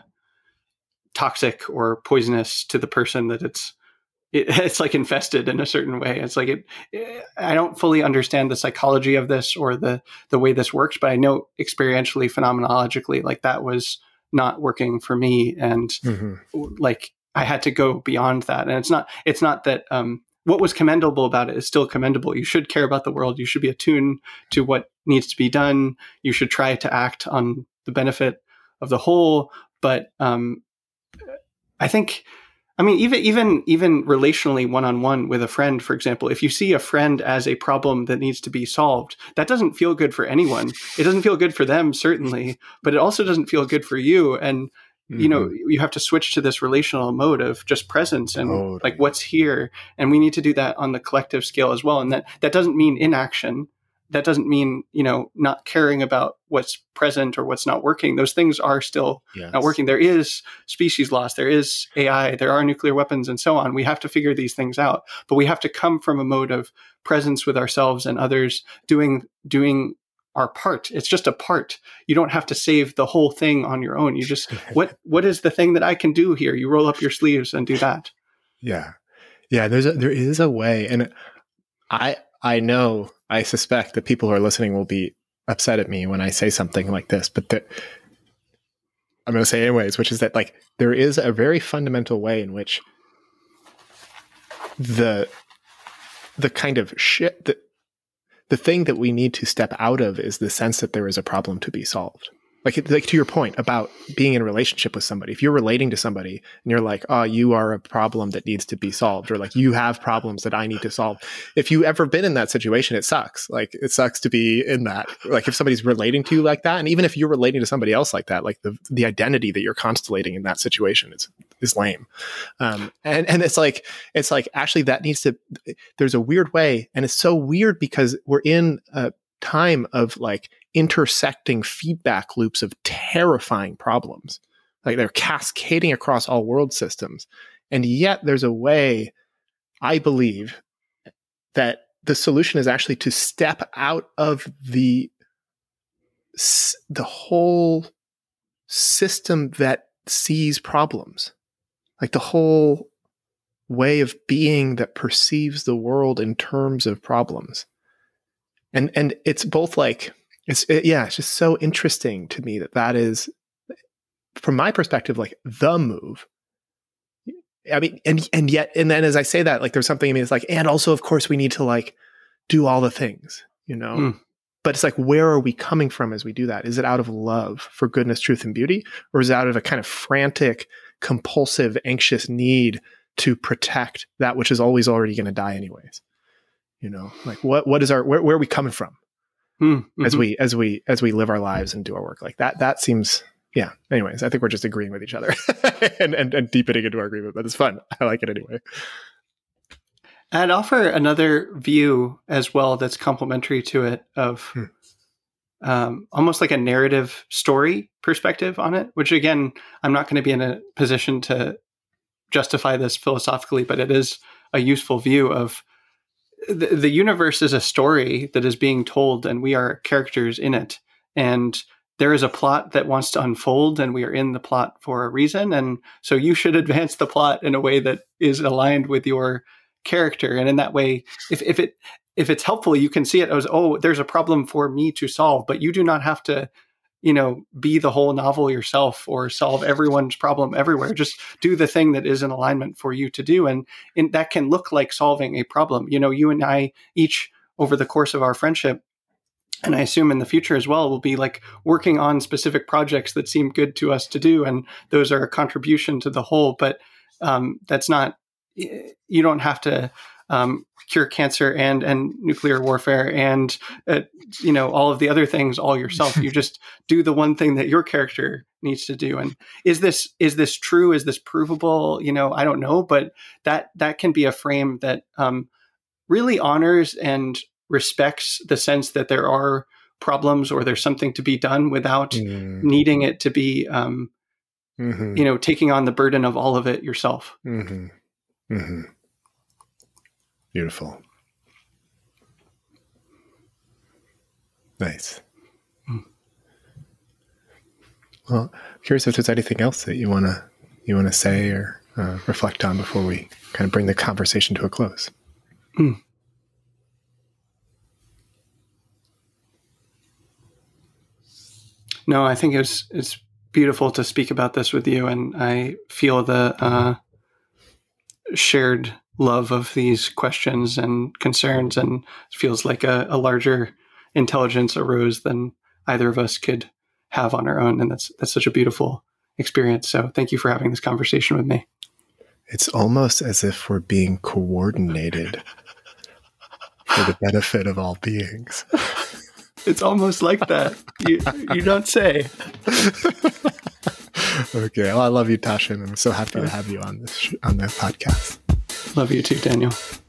Speaker 2: toxic or poisonous to the person that it's like infested in a certain way. It's like I don't fully understand the psychology of this or the way this works, but I know experientially, phenomenologically, like that was not working for me. And like I had to go beyond that. And it's not that what was commendable about it is still commendable. You should care about the world. You should be attuned to what needs to be done. You should try to act on the benefit of the whole. But I think, I mean, even relationally, one-on-one with a friend, for example, if you see a friend as a problem that needs to be solved, that doesn't feel good for anyone. It doesn't feel good for them, certainly, but it also doesn't feel good for you. And, you have to switch to this relational mode of just presence and like what's here. And we need to do that on the collective scale as well. And that doesn't mean inaction. That doesn't mean, not caring about what's present or what's not working. Those things are still not working. There is species loss. There is AI. There are nuclear weapons and so on. We have to figure these things out, but we have to come from a mode of presence with ourselves and others, doing our part. It's just a part. You don't have to save the whole thing on your own. You just, what is the thing that I can do here? You roll up your sleeves and do that.
Speaker 1: Yeah. Yeah. There is a way. And I know, I suspect that people who are listening will be upset at me when I say something like this, but I'm going to say it anyways, which is that like, there is a very fundamental way in which the kind of shit the thing that we need to step out of is the sense that there is a problem to be solved. Like to your point about being in a relationship with somebody, if you're relating to somebody and you're like, oh, you are a problem that needs to be solved, or like you have problems that I need to solve. If you ever been in that situation, it sucks. Like it sucks to be in that. Like if somebody's relating to you like that, and even if you're relating to somebody else like that, like the identity that you're constellating in that situation is lame. And it's like actually that needs to, there's a weird way, and it's so weird because we're in a time of like intersecting feedback loops of terrifying problems. Like they're cascading across all world systems. And yet there's a way, I believe, that the solution is actually to step out of the whole system that sees problems. Like the whole way of being that perceives the world in terms of problems. And it's both like, it's just so interesting to me that is, from my perspective, like the move. I mean, and yet, and then as I say that, like there's something in me that's like, and also, of course, we need to like do all the things, you know? But it's like, where are we coming from as we do that? Is it out of love for goodness, truth, and beauty? Or is it out of a kind of frantic, compulsive, anxious need to protect that which is always already going to die anyways? You know, like what is where are we coming from as we live our lives and do our work? Like that seems, yeah. Anyways, I think we're just agreeing with each other and deepening into our agreement, but it's fun. I like it anyway.
Speaker 2: I'd offer another view as well that's complementary to it of almost like a narrative story perspective on it, which again, I'm not going to be in a position to justify this philosophically, but it is a useful view of the universe is a story that is being told, and we are characters in it. And there is a plot that wants to unfold, and we are in the plot for a reason. And so you should advance the plot in a way that is aligned with your character. And in that way, if it's helpful, you can see it as, oh, there's a problem for me to solve, but you do not have to, you know, be the whole novel yourself or solve everyone's problem everywhere. Just do the thing that is in alignment for you to do. And that can look like solving a problem. You know, you and I each over the course of our friendship, and I assume in the future as well, will be like working on specific projects that seem good to us to do. And those are a contribution to the whole, but that's not, you don't have to cure cancer and nuclear warfare and you know, all of the other things all yourself. You just do the one thing that your character needs to do. And is this true? Is this provable? You know, I don't know, but that can be a frame that really honors and respects the sense that there are problems or there's something to be done without needing it to be you know, taking on the burden of all of it yourself.
Speaker 1: Beautiful. Nice. Well, I'm curious if there's anything else that you want to say or reflect on before we kind of bring the conversation to a close.
Speaker 2: No, I think it's beautiful to speak about this with you, and I feel the shared love of these questions and concerns, and it feels like a larger intelligence arose than either of us could have on our own. And that's such a beautiful experience. So thank you for having this conversation with me.
Speaker 1: It's almost as if we're being coordinated for the benefit of all beings.
Speaker 2: It's almost like that. You don't say.
Speaker 1: Okay. Well, I love you, Tasshin. I'm so happy to have you on the podcast.
Speaker 2: Love you too, Daniel.